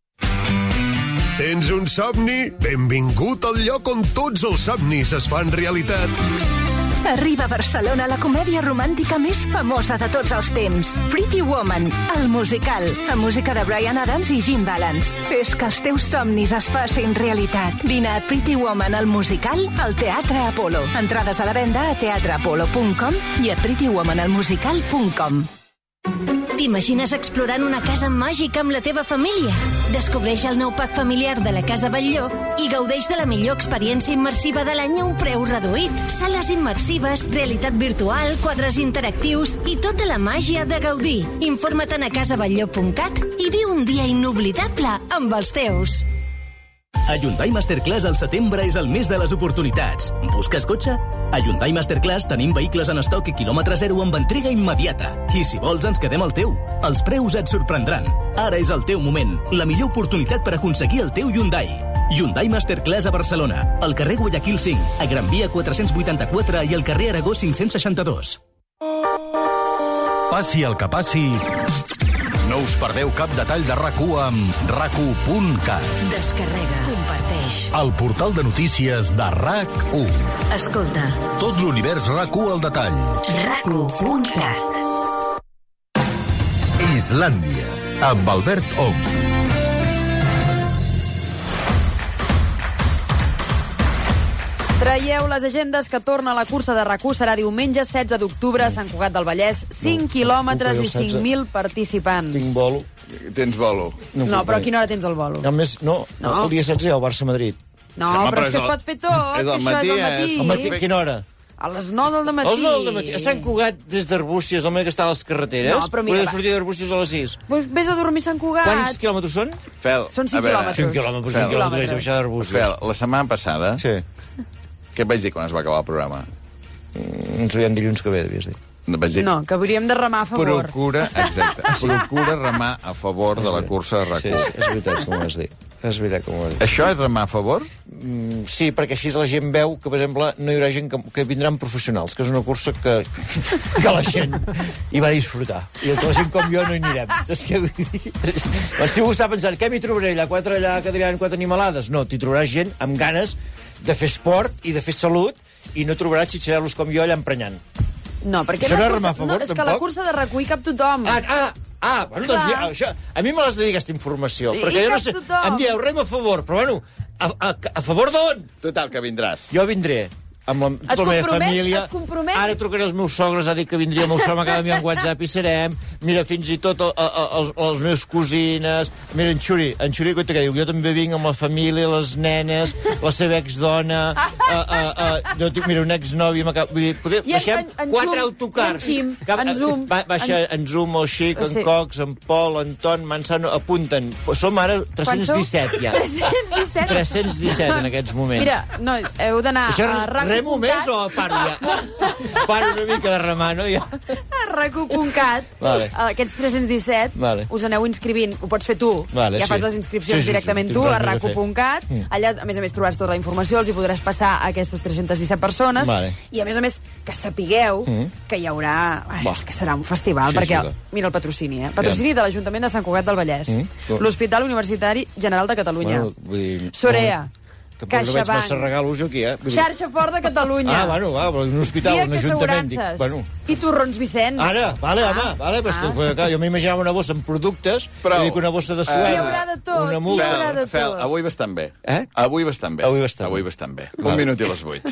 Tens un somni? Benvingut al lloc on tots els somnis es fan realitat. Arriba a Barcelona la comèdia romàntica més famosa de tots els temps. Pretty Woman, el musical, amb música de Bryan Adams i Jim Balance. Fes que els teus somnis es facin realitat. Vine a Pretty Woman, el musical, al Teatre Apolo. Entrades a la venda a teatre apolo punt com i a pretty woman el musical punt com. T'imagines explorant una casa màgica amb la teva família? Descobreix el nou pack familiar de la Casa Batlló i gaudeix de la millor experiència immersiva de l'any a un preu reduït. Sales immersives, realitat virtual, quadres interactius i tota la màgia de gaudir. Informa-te'n a casa batlló punt cat i viu un dia inoblidable amb els teus. A Hyundai Masterclass al setembre és el mes de les oportunitats. Busques cotxe? A Hyundai Masterclass tenim vehicles en estoc i quilòmetre zero amb entrega immediata. I si vols ens quedem al teu. Els preus et sorprendran. Ara és el teu moment. La millor oportunitat per aconseguir el teu Hyundai. Hyundai Masterclass a Barcelona. Al carrer Guayaquil cinc, a Gran Via quatre-cents vuitanta-quatre i al carrer Aragó cinc-cents seixanta-dos. Passi el que passi, no us perdeu cap detall de RAC u amb rac u punt cat. Descarrega. Comparteix. El portal de notícies de RAC u. Escolta. Tot l'univers RAC u al detall. rac u punt cat. Islàndia, amb Albert Ong. Traieu les agendes que torna a la cursa de RAC u. Serà diumenge setze d'octubre a Sant Cugat del Vallès. cinc quilòmetres i cinc mil participants. Tinc bolo. Tens bolo. No, no però a quina hora tens el bolo? A més, no, no. El dia setze hi ha el Barça-Madrid. No, sí, però és que es pot fer tot. És al matí, això és al matí. Al matí, a quina hora? A les nou del matí. A les nou del matí. A Sant Cugat, des d'Arbúcies, home, que està a les carreteres. No, però mira, de sortir d'Arbúcies a les sis. Pues vés a dormir a Sant Cugat. Quants quilòmetres són? Fel, són cinc quilòmetres. cinc quilòmetres, cinc quilòmetres, de baixar d'Arbúcies. Fel, la setmana passada... Sí. Què et vaig dir quan es va acabar el programa? Mm, ens veiem dilluns que ve, devies dir. No, vaig dir... no, que hauríem de remar a favor. Procura, exacte, procura remar a favor de la cursa de RAC u. Sí, és veritat, com ho has dit. És veritat, com ho has dit. Això és remar a favor? Mm, sí, perquè així la gent veu que, per exemple, no hi haurà gent que, que vindran professionals, que és una cursa que, que la gent hi va disfrutar. I que la gent com jo no hi anirem. És que vull dir... Doncs si algú està pensant, què m'hi trobaré allà? Quatre allà que diran quatre animalades? No, t'hi trobaràs gent amb ganes de fer esport i de fer salut i no trobaràs xitxarellos com jo allà emprenyant. No, perquè això la no cursa, a favor, no, és tampoc? que la cursa de RAC u hi cap tothom. Ah, ah, ah bueno, doncs, ja, això, a mi me l'has de dir aquesta informació, I, perquè i jo no sé, tothom. em dieu rem a favor, però bueno, a, a, a favor d'on? Total, que vindràs. Jo vindré. amb la, tota la meva família. Ara trucaré als meus sogres a dir que vindria el meu sogre, m'acaba d'enviar un WhatsApp i serem. Mira, fins i tot el, el, els, els meus cosines. Mira, en Xuri, en Xuri, que diu, jo també vinc amb la família, les nenes, la seva exdona, uh, uh, uh, jo tinc, mira, un exnovi, m'acaba... Vull dir, poder, baixem en, en quatre Zoom, autocars. En, Xim, en Zoom. Ba, baixa en, en Zoom, el Xic, en sí. Cox, en Pol, en Ton, Manzano, apunten. Som ara tres-cents disset, ja. tres-cents disset? tres-cents disset en aquests moments. Mira, no, heu d'anar Això a raco. Remo més o paro ja? Paro una mica de remar, no? Ja. A raco punt cat, vale. Aquests tres-cents disset, vale. Us aneu inscrivint, ho pots fer tu, vale, ja sí. fas les inscripcions sí, sí, directament sí, tu, a raco punt cat, mm. Allà, a més a més, trobaràs tota la informació, els hi podràs passar a aquestes tres-centes disset persones, vale. I a més a més, que sapigueu mm. que hi haurà... Ai, és que serà un festival, sí, perquè, sí, mira el patrocini, eh? Patrocini de l'Ajuntament de Sant Cugat del Vallès, mm. l'Hospital Universitari General de Catalunya, bueno, vull... Sorea, Tampoc no veig massa regalos aquí, eh? Xarxa Fort de Catalunya. Ah, bueno, va, un hospital, un ajuntament. Dic, bueno. I Torrons Vicenç. Ara, vale, ah. home, vale, ah. Però, clar, jo m'imaginava una bossa amb productes, però dic una bossa de suera. Hi haurà de tot, una hi haurà de tot. Fel, avui bastant bé. Eh? Avui bastant bé. Avui bastant, avui bastant bé. Un vale. Minut i les vuit.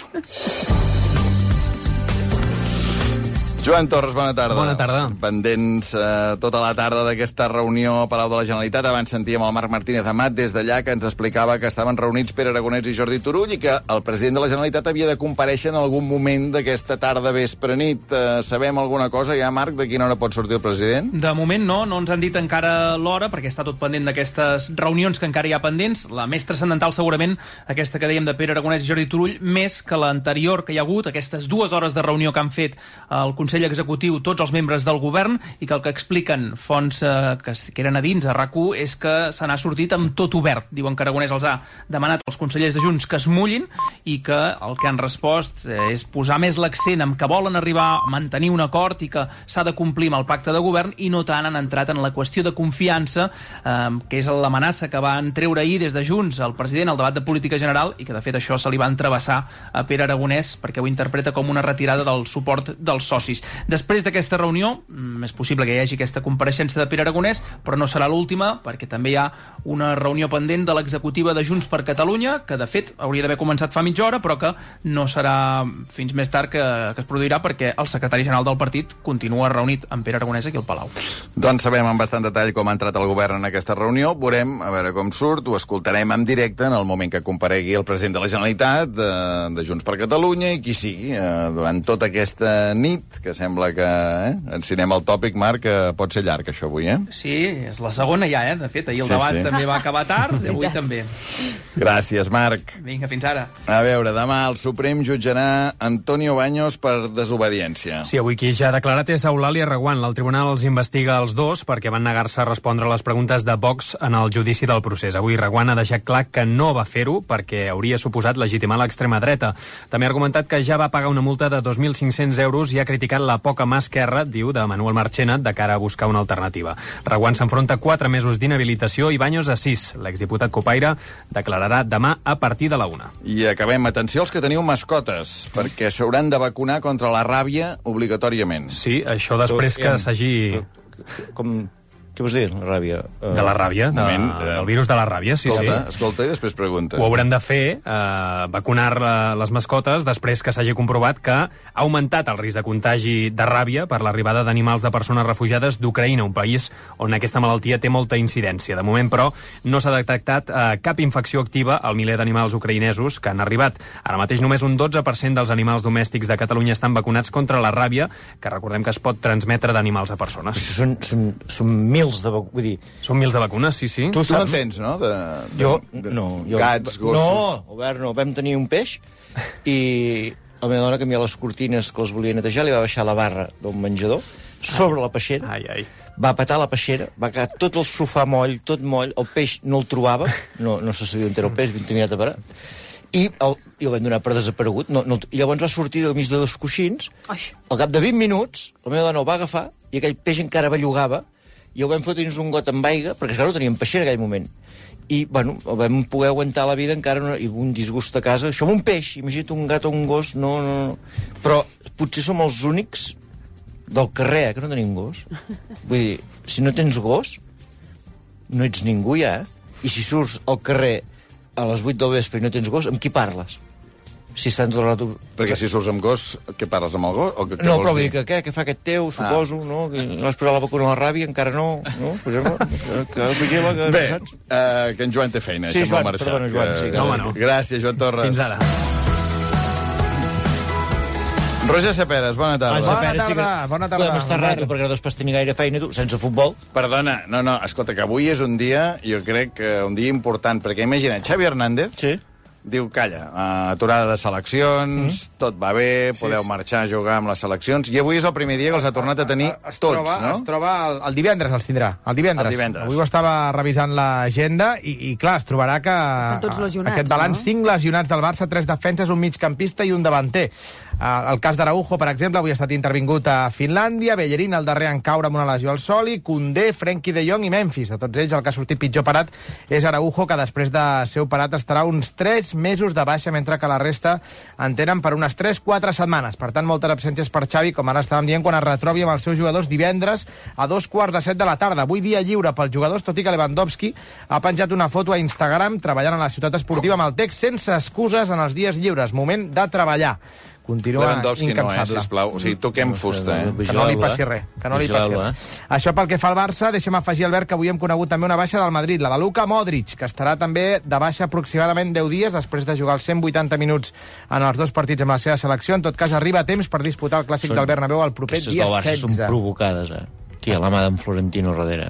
Joan Torres, bona tarda. Bona tarda. Pendents eh, tota la tarda d'aquesta reunió a Palau de la Generalitat. Abans sentíem el Marc Martínez Amat des d'allà, que ens explicava que estaven reunits Pere Aragonès i Jordi Turull i que el president de la Generalitat havia de comparèixer en algun moment d'aquesta tarda, vespre, nit. Eh, sabem alguna cosa ja, Marc, de quina hora pot sortir el president? De moment no, no ens han dit encara l'hora, perquè està tot pendent d'aquestes reunions que encara hi ha pendents. La més transcendental, segurament, aquesta que dèiem de Pere Aragonès i Jordi Turull, més que l'anterior que hi ha hagut, aquestes dues hores de reunió que han fet el Consell Executiu tots els membres del govern, i que el que expliquen fonts eh, que, que eren a dins a RAC u és que se n'ha sortit amb tot obert. Diuen que Aragonès els ha demanat als consellers de Junts que es mullin i que el que han respost és posar més l'accent en que volen arribar a mantenir un acord i que s'ha de complir amb el pacte de govern, i no tant han entrat en la qüestió de confiança, eh, que és l'amenaça que van treure ahir des de Junts al president al debat de política general, i que de fet això se li va entrevessar a Pere Aragonès perquè ho interpreta com una retirada del suport dels socis. Després d'aquesta reunió, és possible que hi hagi aquesta compareixença de Pere Aragonès, però no serà l'última, perquè també hi ha una reunió pendent de l'executiva de Junts per Catalunya, que de fet hauria d'haver començat fa mitja hora, però que no serà fins més tard que, que es produirà, perquè el secretari general del partit continua reunit amb Pere Aragonès aquí al Palau. Doncs sabem amb bastant detall com ha entrat el govern en aquesta reunió. Veurem a veure com surt, ho escoltarem en directe en el moment que comparegui el president de la Generalitat, de, de Junts per Catalunya, i qui sigui, eh, durant tota aquesta nit, que sembla que eh, ensinem el tòpic, Marc, que pot ser llarg, això, avui, eh? Sí, és la segona ja, eh? De fet, ahir el sí, debat sí. també va acabar tard, i avui també. Gràcies, Marc. Vinga, fins ara. A veure, demà el Suprem jutjarà Antonio Baños per desobediència. Sí, avui qui ja ha declarat és Eulàlia Reguant. El tribunal els investiga els dos perquè van negar-se a respondre a les preguntes de Vox en el judici del procés. Avui Reguant ha deixat clar que no va fer-ho perquè hauria suposat legitimar l'extrema dreta. També ha argumentat que ja va pagar una multa de dos mil cinc-cents euros i ha criticat la poca mà esquerra, diu, de Manuel Marchena, de cara a buscar una alternativa. Reguant s'enfronta a quatre mesos d'inhabilitació i Baños a sis. L'exdiputat Copaire declararà demà a partir de la una. I acabem. Atenció als que teniu mascotes, perquè s'hauran de vacunar contra la ràbia obligatòriament. Sí, això després que s'hagi... Com... Què vols dir, la ràbia? Uh... De la ràbia, de, moment, eh... el virus de la ràbia, sí, escolta, sí. Escolta, i després pregunta. Ho haurem de fer, eh, vacunar les mascotes, després que s'hagi comprovat que ha augmentat el risc de contagi de ràbia per l'arribada d'animals de persones refugiades d'Ucraïna, un país on aquesta malaltia té molta incidència. De moment, però, no s'ha detectat eh, cap infecció activa al miler d'animals ucraïnesos que han arribat. Ara mateix només un dotze per cent dels animals domèstics de Catalunya estan vacunats contra la ràbia, que recordem que es pot transmetre d'animals a persones. Són, són, són mil de vacunes, vull dir... Són mils de vacunes, sí, sí. Tu, tu no tens, no? De, de, jo, de, no. Jo, gats, gossos... No, Albert, no. Vam tenir un peix i la meva dona canviar les cortines que els volia netejar, li va baixar la barra d'un menjador sobre la peixera. Ai, ai. Va petar la peixera, va quedar tot el sofà moll, tot moll, el peix no el trobava, no, no se sabia on era el peix, vint minuts a parar, i el, i el vam donar per desaparegut. No, no, I llavors va sortir del mig de dos coixins, al cap de vint minuts, la meva dona el va agafar i aquell peix encara bellugava, i el vam fotre dins un got amb aigua, perquè clar, no teníem peixera en aquell moment. I, bueno, el vam poder aguantar la vida encara, no, i un disgust a casa. Això amb un peix, imagina't un gat o un gos, no, no, no. Però potser som els únics del carrer, eh, que no tenim gos. Vull dir, si no tens gos, no ets ningú ja, eh? I si surts al carrer a les vuit del vespre i no tens gos, amb qui parles? Si estan tot el rato... Perquè si surts amb gos, què parles amb el gos? O què, què no, vols però vull dir? dir que què, què fa aquest teu, suposo, ah. no? Que no has posat la vacuna a la ràbia, encara no, no? Per exemple, que, que vigila, que Bé, no saps? Uh, que en Joan té feina. Sí, Joan, marxar, perdona, Joan. Que... Sí, que... No, no. Gràcies, Joan Torres. Fins ara. Roger Saperes, bona tarda. Bona Bona tarda, sí que bona tarda. podem estar rato, perquè no després tenir gaire feina, tu, sense futbol. Perdona, no, no, escolta, que avui és un dia, jo crec que un dia important, perquè imagina't, Xavi Hernández sí. diu, calla, uh, aturada de seleccions, mm. tot va bé, sí, podeu sí. marxar a jugar amb les seleccions, i avui és el primer dia que els ha tornat a tenir es tots, troba, no? Es troba el, el divendres, els tindrà, el divendres. El divendres. Avui ho estava revisant l'agenda i, i, clar, es trobarà que estan tots lesionats, aquest balanç, no? cinc lesionats del Barça, tres defenses, un migcampista i un davanter. Uh, el cas d'Araujo, per exemple, avui ha estat intervingut a Finlàndia, Bellerín, el darrer en caure amb una lesió al soli, Koundé, Frenkie de Jong i Memphis. De tots ells, el que ha sortit pitjor parat és Araujo, que després de ser operat estarà uns tres mesos de baixa, mentre que la resta en tenen per unes tres quatre setmanes. Per tant, moltes absències per Xavi, com ara estàvem dient, quan es retrobi amb els seus jugadors divendres a dos quarts de set de la tarda. Avui dia lliure pels jugadors, tot i que Lewandowski ha penjat una foto a Instagram treballant a la ciutat esportiva amb el text sense excuses en els dies lliures. Moment de treballar. Continua Lewandowski incansable. no, eh, sisplau. O sigui, toquem fusta, eh? Que no li passi res. Que no li passi res. Això pel que fa al Barça, deixem afegir, Albert, que avui hem conegut també una baixa del Madrid, la de Luka Modric, que estarà també de baixa aproximadament deu dies després de jugar els cent vuitanta minuts en els dos partits amb la seva selecció. En tot cas, arriba a temps per disputar el clàssic Són, del Bernabéu el proper dia setze. Són provocades, eh? Aquí a la mà d'en Florentino darrere.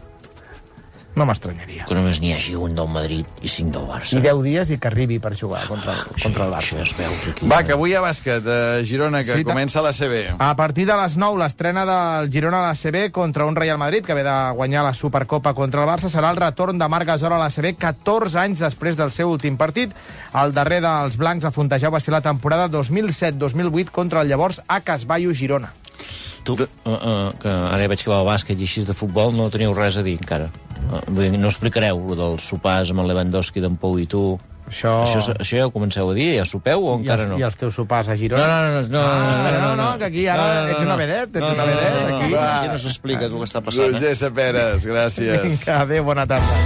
No m'estranyaria. Que només n'hi hagi un del Madrid i cinc del Barça. I deu dies i que arribi per jugar contra el, oh, contra el Barça. Barça. Es veu aquí, Va, que avui hi ha bàsquet a Girona, que sí, comença la C B. A partir de les nou, l'estrena del Girona a la C B contra un Real Madrid, que ve de guanyar la Supercopa contra el Barça. Serà el retorn de Marc Gasol a la C B catorze anys després del seu últim partit. El darrer dels blancs a Fontejau va ser la temporada dos mil set dos mil vuit contra el llavors A C A S Bayo Girona. Tu, uh, uh, que ara ja veig que va al bàsquet i així de futbol, no teniu res a dir encara. Uh, no explicareu lo dels sopars amb el Lewandowski, d'en Pou i tu. Això... Això, això ja ho comenceu a dir? Ja sopeu o I encara els, no? I els teus sopars a Girona? No, no, no. no, ah, no, no, no, no, no, que aquí ara no, no, ets una vedet, ets no, una vedet. No, no, no, aquí. no, aquí no s'explica el que està passant. Roger Saperes, gràcies. Vinga, adéu, bona tarda.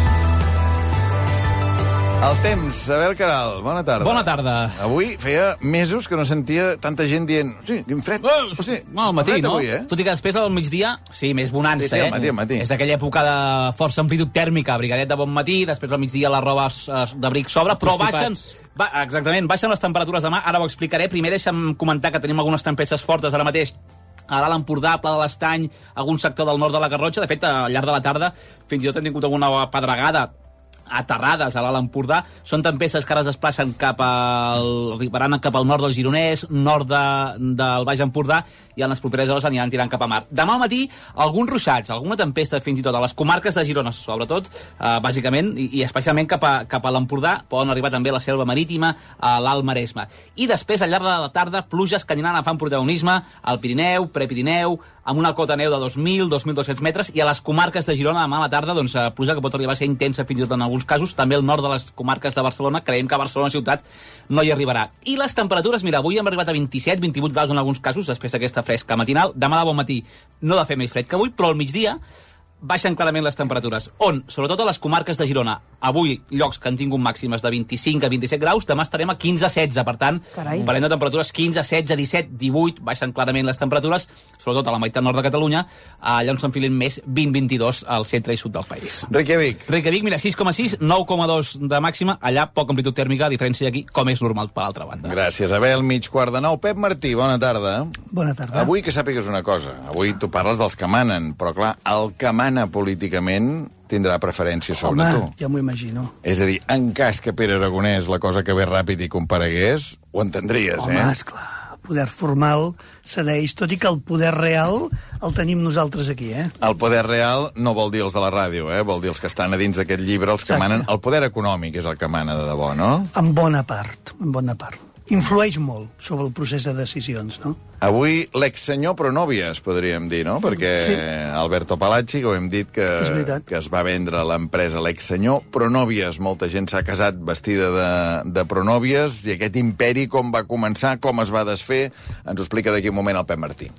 El temps, Abel Caral, bona tarda. Bona tarda. Avui feia mesos que no sentia tanta gent dient hosti, quin fred. Oh, hosti, no, al matí, no? Avui, eh? Tot i que després al migdia, sí, més bonança, sí, sí, al matí, al matí. eh? És aquella època de força amplitud tèrmica, brigadet de bon matí, després al migdia les robes d'abric sobre, però baixen... Va, exactament, baixen les temperatures demà, ara ho explicaré. Primer deixa'm comentar que tenim algunes tempestes fortes ara mateix a l'Alt Empordà, Pla de l'Estany, algun sector del nord de la Garrotxa. De fet, al llarg de la tarda, fins i tot hem tingut alguna pedregada aterrades a l'Alt Empordà. Són tempestes que ara es desplacen cap al... arribaran cap al nord del Gironès, nord de, del Baix Empordà, i en les properes hores aniran tirant cap a mar. Demà al matí, alguns ruixats, alguna tempesta fins i tot a les comarques de Girona, sobretot, eh, bàsicament, i, i especialment cap a, cap a l'Empordà, poden arribar també a la Selva Marítima, a l'Alt Maresme. I després, al llarg de la tarda, pluges que aniran agafant protagonisme al Pirineu, Prepirineu, amb una cota neu de dos mil, dos mil dos-cents metres, i a les comarques de Girona demà a la tarda, doncs, pluja que pot arribar a ser intensa fins i tot en alguns casos, també al nord de les comarques de Barcelona, creiem que a Barcelona ciutat no hi arribarà. I les temperatures, mira, avui hem arribat a vint-i-set, vint-i-vuit graus en alguns casos, després d'aquesta fresca matinal. Demà de bon matí no de fer més fred que avui, però al migdia baixen clarament les temperatures. On? Sobretot a les comarques de Girona. Avui, llocs que han tingut màximes de vint-i-cinc a vint-i-set graus, demà estarem a quinze a setze. Per tant, Carai. parlem de temperatures quinze, setze, disset, divuit, baixen clarament les temperatures, sobretot a la meitat nord de Catalunya, allà on s'enfilen més vint a vint-i-dos al centre i sud del país. Reykjavik. Reykjavik, mira, sis coma sis, nou coma dos de màxima, allà poca amplitud tèrmica, a diferència d'aquí, com és normal per l'altra banda. Gràcies, Abel. Mig quart de nou. Pep Martí, bona tarda. Bona tarda. Avui que sàpigues una cosa. Avui tu parles dels que manen, però clar, el que mana políticament tindrà preferència sobre Home, tu. ja m'ho imagino. És a dir, en cas que Pere Aragonès la cosa que ve ràpid i comparegués, ho entendries, Home, eh? Home, esclar, el poder formal cedeix, tot i que el poder real el tenim nosaltres aquí, eh? El poder real no vol dir els de la ràdio, eh? Vol dir els que estan a dins d'aquest llibre, els que Exacte. manen. El poder econòmic és el que mana de debò, no? En bona part, en bona part. Influeix molt sobre el procés de decisions, no? Avui l'exsenyor Pronovias, podríem dir, no? Perquè Sí. Alberto Palacci, que ho hem dit, que, És veritat. que es va vendre l'empresa l'exsenyor Pronovias. Molta gent s'ha casat vestida de, de Pronovias, i aquest imperi com va començar, com es va desfer, ens ho explica d'aquí un moment el Pep Martí.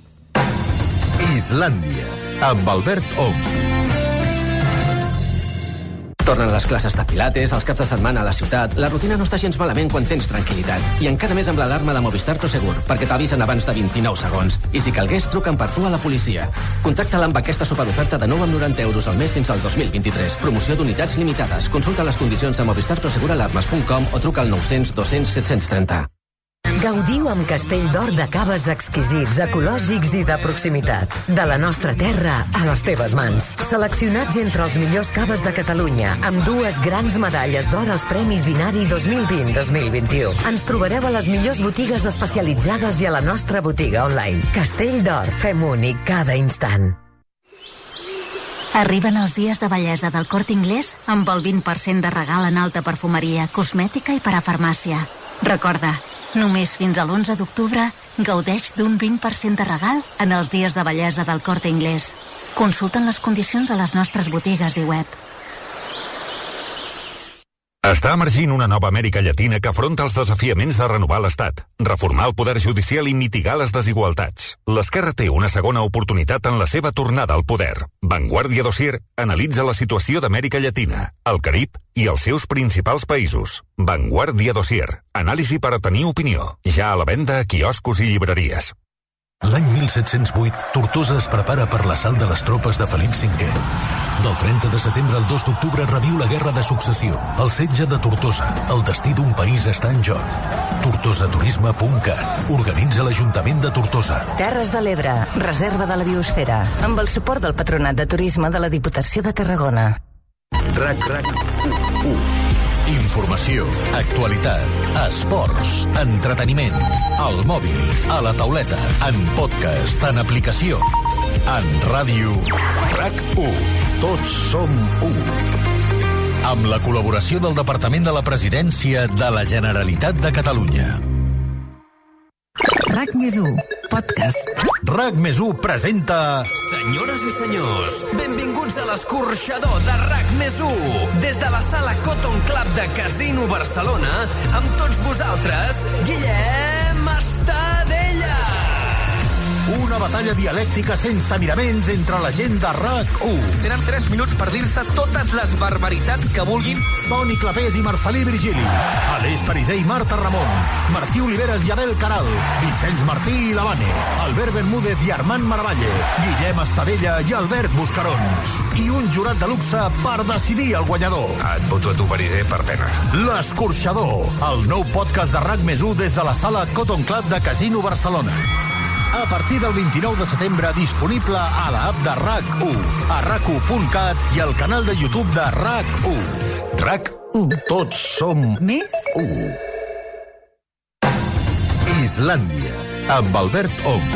Islàndia, amb Albert Ong. Tornen les classes de pilates, els caps de setmana a la ciutat. La rutina no està gens malament quan tens tranquil·litat. I encara més amb l'alarma de Movistar Prosegur, perquè t'avisen abans de vint-i-nou segons. I si calgués, truquen per tu a la policia. Contacta-la amb aquesta superoferta de nou amb noranta euros al mes fins al dos mil vint-i-tres. Promoció d'unitats limitades. Consulta les condicions a movistar prosegur alarmes punt com o truca al nou cents dos cents set cents trenta. Gaudiu amb Castell d'Or de caves exquisits, ecològics i de proximitat. De la nostra terra a les teves mans. Seleccionats entre els millors caves de Catalunya, amb dues grans medalles d'or als Premis Binari dos mil vint dos mil vint-i-u. Ens trobareu a les millors botigues especialitzades i a la nostra botiga online. Castell d'Or, fem únic cada instant. Arriben els dies de bellesa del Corte Inglés amb el vint per cent de regal en alta perfumeria, cosmètica i parafarmàcia. Recorda, només fins a l'onze d'octubre gaudeix d'un vint per cent de regal en els dies de bellesa del Corte Inglés. Consulten les condicions a les nostres botigues i web. Està emergint una nova Amèrica Llatina que afronta els desafiaments de renovar l'Estat, reformar el poder judicial i mitigar les desigualtats. L'esquerra té una segona oportunitat en la seva tornada al poder. Vanguardia Dossier analitza la situació d'Amèrica Llatina, el Carib i els seus principals països. Vanguardia Dossier. Anàlisi per a tenir opinió. Ja a la venda a quioscos i llibreries. L'any mil set-cents vuit, Tortosa es prepara per l'assalt de les tropes de Felip cinquè. Del trenta de setembre al dos d'octubre reviu la Guerra de Successió, el setge de Tortosa. El destí d'un país està en joc. tortosaturisme punt cat. Organitza l'Ajuntament de Tortosa. Terres de l'Ebre, reserva de la biosfera, amb el suport del Patronat de Turisme de la Diputació de Tarragona. RAC RAC u. Informació, actualitat, esports, entreteniment, al mòbil, a la tauleta, en podcast, en aplicació, en ràdio. RAC u. Tots som u. Amb la col·laboració del Departament de la Presidència de la Generalitat de Catalunya. RAC més u, podcast. RAC més u presenta... Senyores i senyors, benvinguts a l'escorxador de RAC més u. Des de la sala Cotton Club de Casino Barcelona, amb tots vosaltres, Guillem Estadella. Una batalla dialèctica sense miraments entre la gent de RAC u. Tenen tres minuts per dir-se totes les barbaritats que vulguin. Toni Clapés i Marcelí Virgili. Aleix Pariser i Marta Ramon. Martí Oliveres i Abel Caral. Vicenç Martí i Lavane. Albert Bermúdez i Armand Maravalle. Guillem Estadella i Albert Buscarons. I un jurat de luxe per decidir el guanyador. Et voto a tu, Pariser, per pena. L'Escorxador, el nou podcast de RAC més u des de la sala Cotton Club de Casino Barcelona. A partir del vint-i-nou de setembre, disponible a l'app de RAC u, a rac u punt cat i al canal de YouTube de RAC u. RAC u. Tots som més u. Islàndia, amb Albert Ong.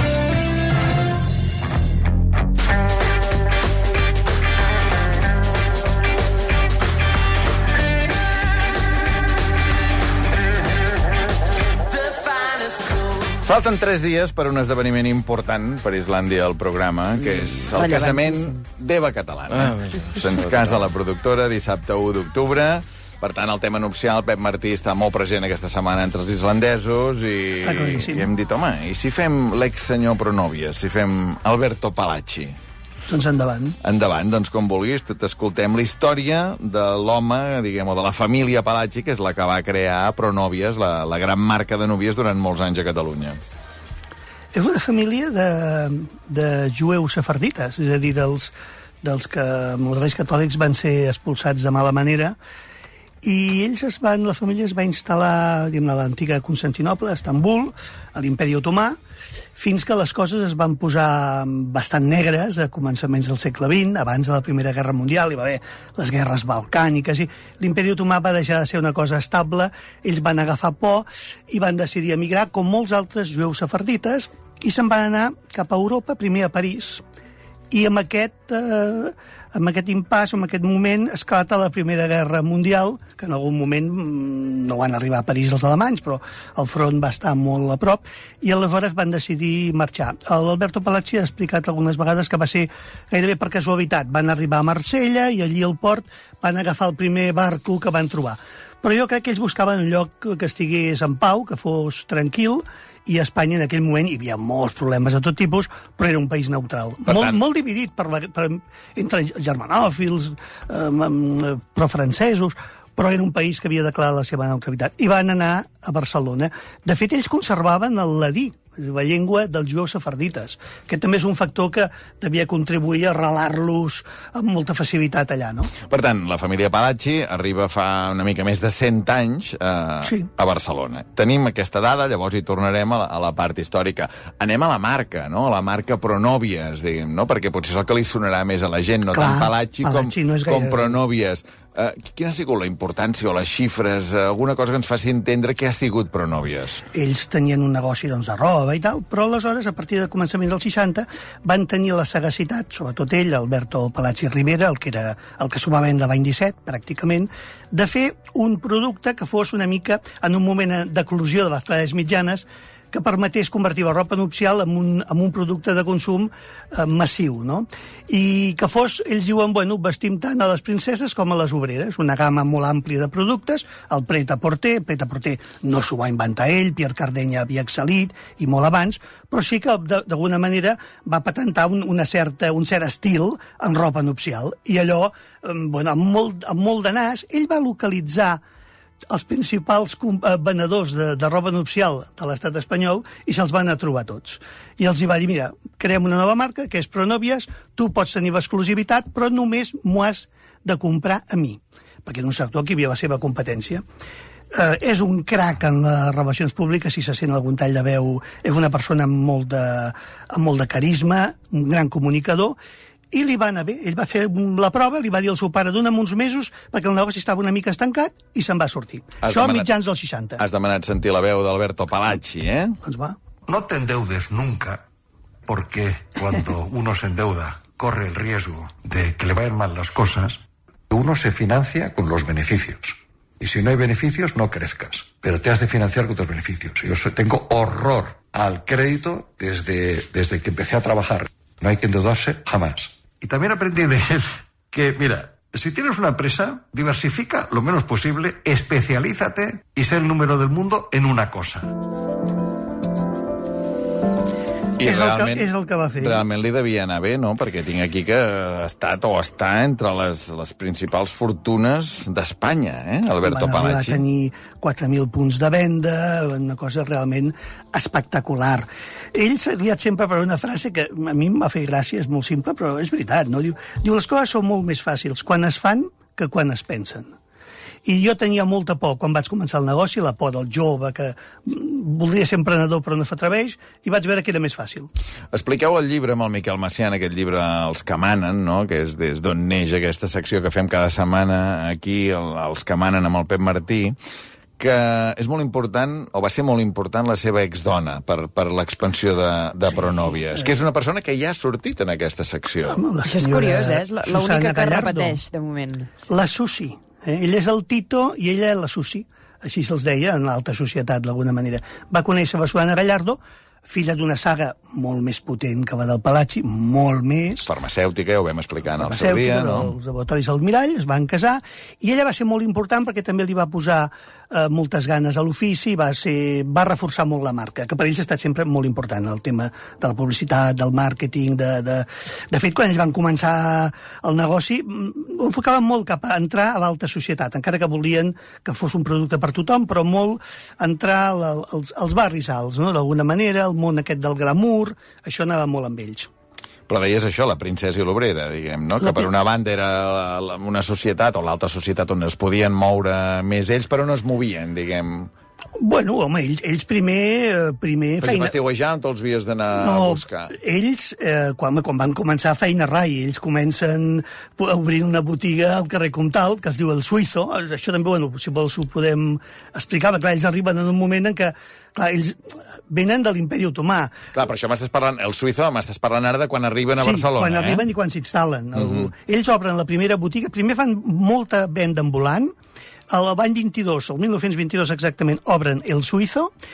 Falten tres dies per un esdeveniment important per Islàndia al programa, que és el casament d'Eva Catalana. Ah, Se'ns casa la productora dissabte u d'octubre. Per tant, el tema nupcial, Pep Martí està molt present aquesta setmana entre els islandesos i, i hem dit, home, i si fem l'ex-senyor Pronovias, si fem Alberto Palacci? Doncs endavant. Endavant, doncs com vulguis, t'escoltem la història de l'home, diguem, o de la família Palacci, que és la que va crear Pronovias, la, la gran marca de núvies durant molts anys a Catalunya. És una família de, de jueus sefardites, és a dir, dels, dels que amb els reis catòlics van ser expulsats de mala manera, i ells es van, la família es va instal·lar diguem, a l'antiga Constantinoble, a Estambul, a l'Imperi Otomà, fins que les coses es van posar bastant negres a començaments del segle vint, abans de la Primera Guerra Mundial, hi va haver les guerres balcàniques, i l'Imperi Otomà va deixar de ser una cosa estable, ells van agafar por i van decidir emigrar, com molts altres jueus sefardites, i se'n van anar cap a Europa, primer a París, i amb aquest, eh, amb aquest impàs, en aquest moment, esclata la Primera Guerra Mundial, que en algun moment no van arribar a París els alemanys, però el front va estar molt a prop, i aleshores van decidir marxar. L'Alberto Palacci ha explicat algunes vegades que va ser gairebé per casualitat. Van arribar a Marsella i allí al port van agafar el primer barco que van trobar. Però jo crec que ells buscaven un lloc que estigués en pau, que fos tranquil, i a Espanya en aquell moment hi havia molts problemes de tot tipus, però era un país neutral. Per Molt, tant... molt dividit per la, per, entre germanòfils, eh, pro-francesos, però era un país que havia declarat la seva neutralitat. I van anar a Barcelona. De fet, ells conservaven el ladí, la llengua dels jueus sefardites. Aquest també és un factor que devia contribuir a arrelar-los amb molta facilitat allà, no? Per tant, la família Palacci arriba fa una mica més de cent anys eh, sí. a Barcelona. Tenim aquesta dada, llavors hi tornarem a la, a la part històrica. Anem a la marca, no? A la marca Pronòvies, diguem, no? Perquè potser és el que li sonarà més a la gent, no Clar, tant Palacci, Palacci com, no és gaire... com Pronòvies. Uh, quina ha sigut la importància o les xifres, uh, alguna cosa que ens faci entendre què ha sigut Pronòvies? Ells tenien un negoci doncs, de roba i tal, però aleshores, a partir de començaments dels seixanta, van tenir la sagacitat, sobretot ell, Alberto Palacci Rivera, el que, era, el que s'ho va vendre l'any disset, pràcticament, de fer un producte que fos una mica, en un moment d'eclosió de les classes mitjanes, que permetés convertir la roba nupcial en un, en un producte de consum eh, massiu, no? I que fos, ells diuen, bueno, vestim tant a les princeses com a les obreres, una gamma molt àmplia de productes, el pret-a-porter, el pret-a-porter no s'ho va inventar ell, Pierre Cardin havia excel·lit, i molt abans, però sí que d'alguna manera va patentar un, una certa, un cert estil en roba nupcial, i allò, eh, bueno, amb molt, amb molt de nas, ell va localitzar els principals venedors de, de roba nupcial de l'estat espanyol i se'ls van a trobar tots. I els hi va dir, mira, creem una nova marca, que és Pronòvies, tu pots tenir l'exclusivitat, però només m'ho has de comprar a mi, perquè en un sector que hi havia la seva competència. Eh, és un crac en les relacions públiques, si se sent algun tall de veu, és una persona amb molt de, amb molt de carisma, un gran comunicador, i li va anar bé. Ell va fer la prova, li va dir al seu pare, dona'm uns mesos, perquè el negoci estava una mica estancat, i se'n va sortir. Has Això demanat, mitjans dels seixanta. Has demanat sentir la veu d'Alberto Palacci, eh? Doncs va. No te endeudes nunca, porque cuando uno se endeuda, corre el riesgo de que le vayan mal las cosas, uno se financia con los beneficios. Y si no hay beneficios, no crezcas. Pero te has de financiar con tus beneficios. Yo tengo horror al crédito desde, desde que empecé a trabajar. No hay que endeudarse jamás. Y también aprendí de él que, mira, si tienes una empresa, diversifica lo menos posible, especialízate y sé el número del mundo en una cosa. I és, realment, el que, és el que va fer. Realment li devia anar bé, no? Perquè tinc aquí que ha estat o està entre les, les principals fortunes d'Espanya, eh? Alberto bueno, Palacci. Va tenir quatre mil punts de venda, una cosa realment espectacular. Ell s'ha guiat sempre per una frase que a mi em va fer gràcia, és molt simple, però és veritat, no? Diu, diu les coses són molt més fàcils quan es fan que quan es pensen. I jo tenia molta por quan vaig començar el negoci, la por del jove, que voldria ser emprenedor però no s'atreveix, i vaig veure que era més fàcil. Expliqueu el llibre amb el Miquel Macián, aquest llibre Els que manen, no? Que és des d'on neix aquesta secció que fem cada setmana aquí, el, Els que manen amb el Pep Martí, que és molt important, o va ser molt important, la seva exdona per, per l'expansió de, de sí, Pronòvies, eh... que és una persona que ja ha sortit en aquesta secció. Això és curiós, eh? És l'única que repeteix, de moment. La Susi. Eh? Ell és el Tito i ella la Susi, així se'ls deia en l'alta societat, d'alguna manera. Va conèixer la Susana Gallardo, filla d'una saga molt més potent que la del Palacci, molt més. Farmacèutica, ja ho vam explicar en el seu dia, no? Els laboratoris del Mirall, es van casar, i ella va ser molt important perquè també li va posar eh, moltes ganes a l'ofici, va, ser, va reforçar molt la marca, que per ells ha estat sempre molt important, el tema de la publicitat, del màrqueting, de, de... De fet, quan ells van començar el negoci, ho enfocaven molt cap a entrar a l'alta societat, encara que volien que fos un producte per tothom, però molt entrar als, als barris alts, no? D'alguna manera, el món aquest del glamour, això anava molt amb ells. Però deies això, la princesa i l'obrera, diguem, no? Que per una banda era una societat, o l'alta societat, on es podien moure més ells, però no es movien, diguem... Bueno, home, ells, ells primer... primer Però feina... si m'estiuejar, on te'ls havies d'anar no, a buscar? Ells, eh, quan, quan van començar feina rai, ells comencen a obrir una botiga al carrer Comtal, que es diu El Suïzo. Això també, bueno, si vols ho podem explicar, perquè clar, ells arriben en un moment en què, clar, ells venen de l'Imperi Otomà. Clar, però això m'estàs parlant, El Suïzo, m'estàs parlant ara de quan arriben a sí, Barcelona, quan eh? arriben i quan s'instal·len. Uh Mhm. -huh. Ells obren la primera botiga, primer fan molta venda ambulant, l'any vint-i-dos, el mil nou-cents vint-i-dos exactament, obren El Suïzo,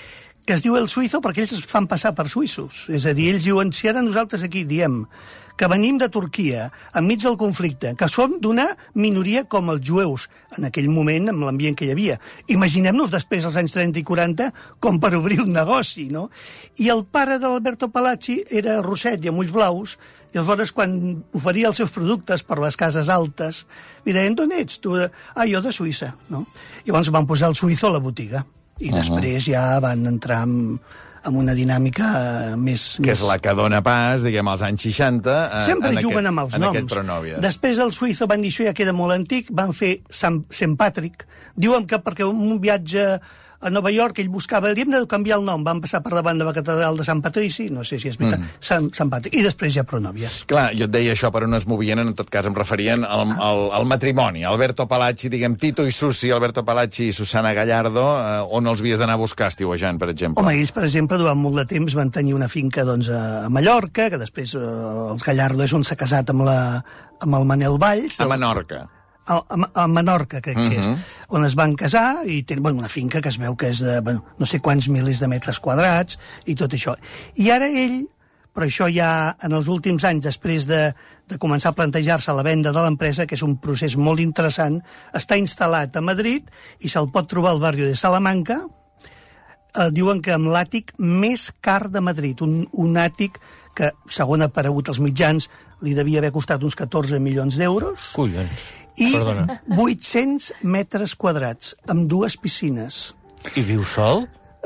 que es diu El Suïzo perquè ells es fan passar per suïssos. És a dir, ells diuen, si ara nosaltres aquí diem que venim de Turquia, enmig del conflicte, que som d'una minoria com els jueus, en aquell moment, amb l'ambient que hi havia. Imaginem-nos després, als anys trenta i quaranta, com per obrir un negoci, no? I el pare d'Alberto Palacci era rosset i amb ulls blaus, i aleshores, quan oferia els seus productes per les cases altes, li deien, d'on ets, tu? Ah, jo de Suïssa, no? I llavors van posar el suïzo a la botiga. I uh-huh. després ja van entrar amb... amb una dinàmica més... Que més... és la que dona pas, diguem, als anys seixanta... En, Sempre en juguen aquest, amb els en noms. Pronòvies. Després el Suïzo van dir, això ja queda molt antic, van fer Sant, Sant Patrick. Diuen que perquè un viatge a Nova York ell buscava, li hem de canviar el nom, van passar per davant de la catedral de Sant Patrici, no sé si és veritat, mm. Sant, Sant Patrick, i després ja Pronòvies. Clar, jo et deia això per on es movien, en tot cas em referien al, al, al matrimoni. Alberto Palacci, diguem, Tito i Susi, Alberto Palacci i Susana Gallardo, eh, on els havies d'anar a buscar estiuejant, per exemple? Home, ells, per exemple, durant molt de temps van tenir una finca doncs, a Mallorca, que després eh, els Gallardo és on s'ha casat amb, la, amb el Manel Valls. A Menorca. A, a, a Menorca, crec uh-huh. que és, on es van casar, i tenen bueno, una finca que es veu que és de bueno, no sé quants milers de metres quadrats, i tot això. I ara ell, però això ja en els últims anys, després de, de començar a plantejar-se la venda de l'empresa, que és un procés molt interessant, està instal·lat a Madrid i se'l pot trobar al barri de Salamanca, eh, diuen que amb l'àtic més car de Madrid, un, un àtic que, segon ha aparegut als mitjans, li devia haver costat uns catorze milions d'euros. Collons. I Perdona. vuit-cents metres quadrats, amb dues piscines. I viu sol?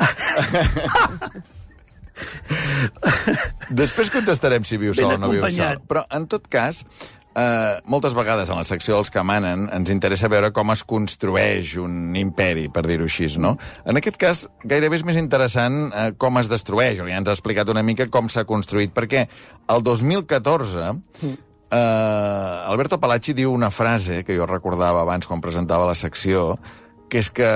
Després contestarem si viu sol o no viu sol. Però, en tot cas, eh, moltes vegades en la secció dels que manen ens interessa veure com es construeix un imperi, per dir-ho així, no? En aquest cas, gairebé és més interessant eh, com es destrueix, o ja ens ha explicat una mica com s'ha construït, perquè el dos mil catorze... Mm. Uh, Alberto Palacci diu una frase que jo recordava abans quan presentava la secció, que és que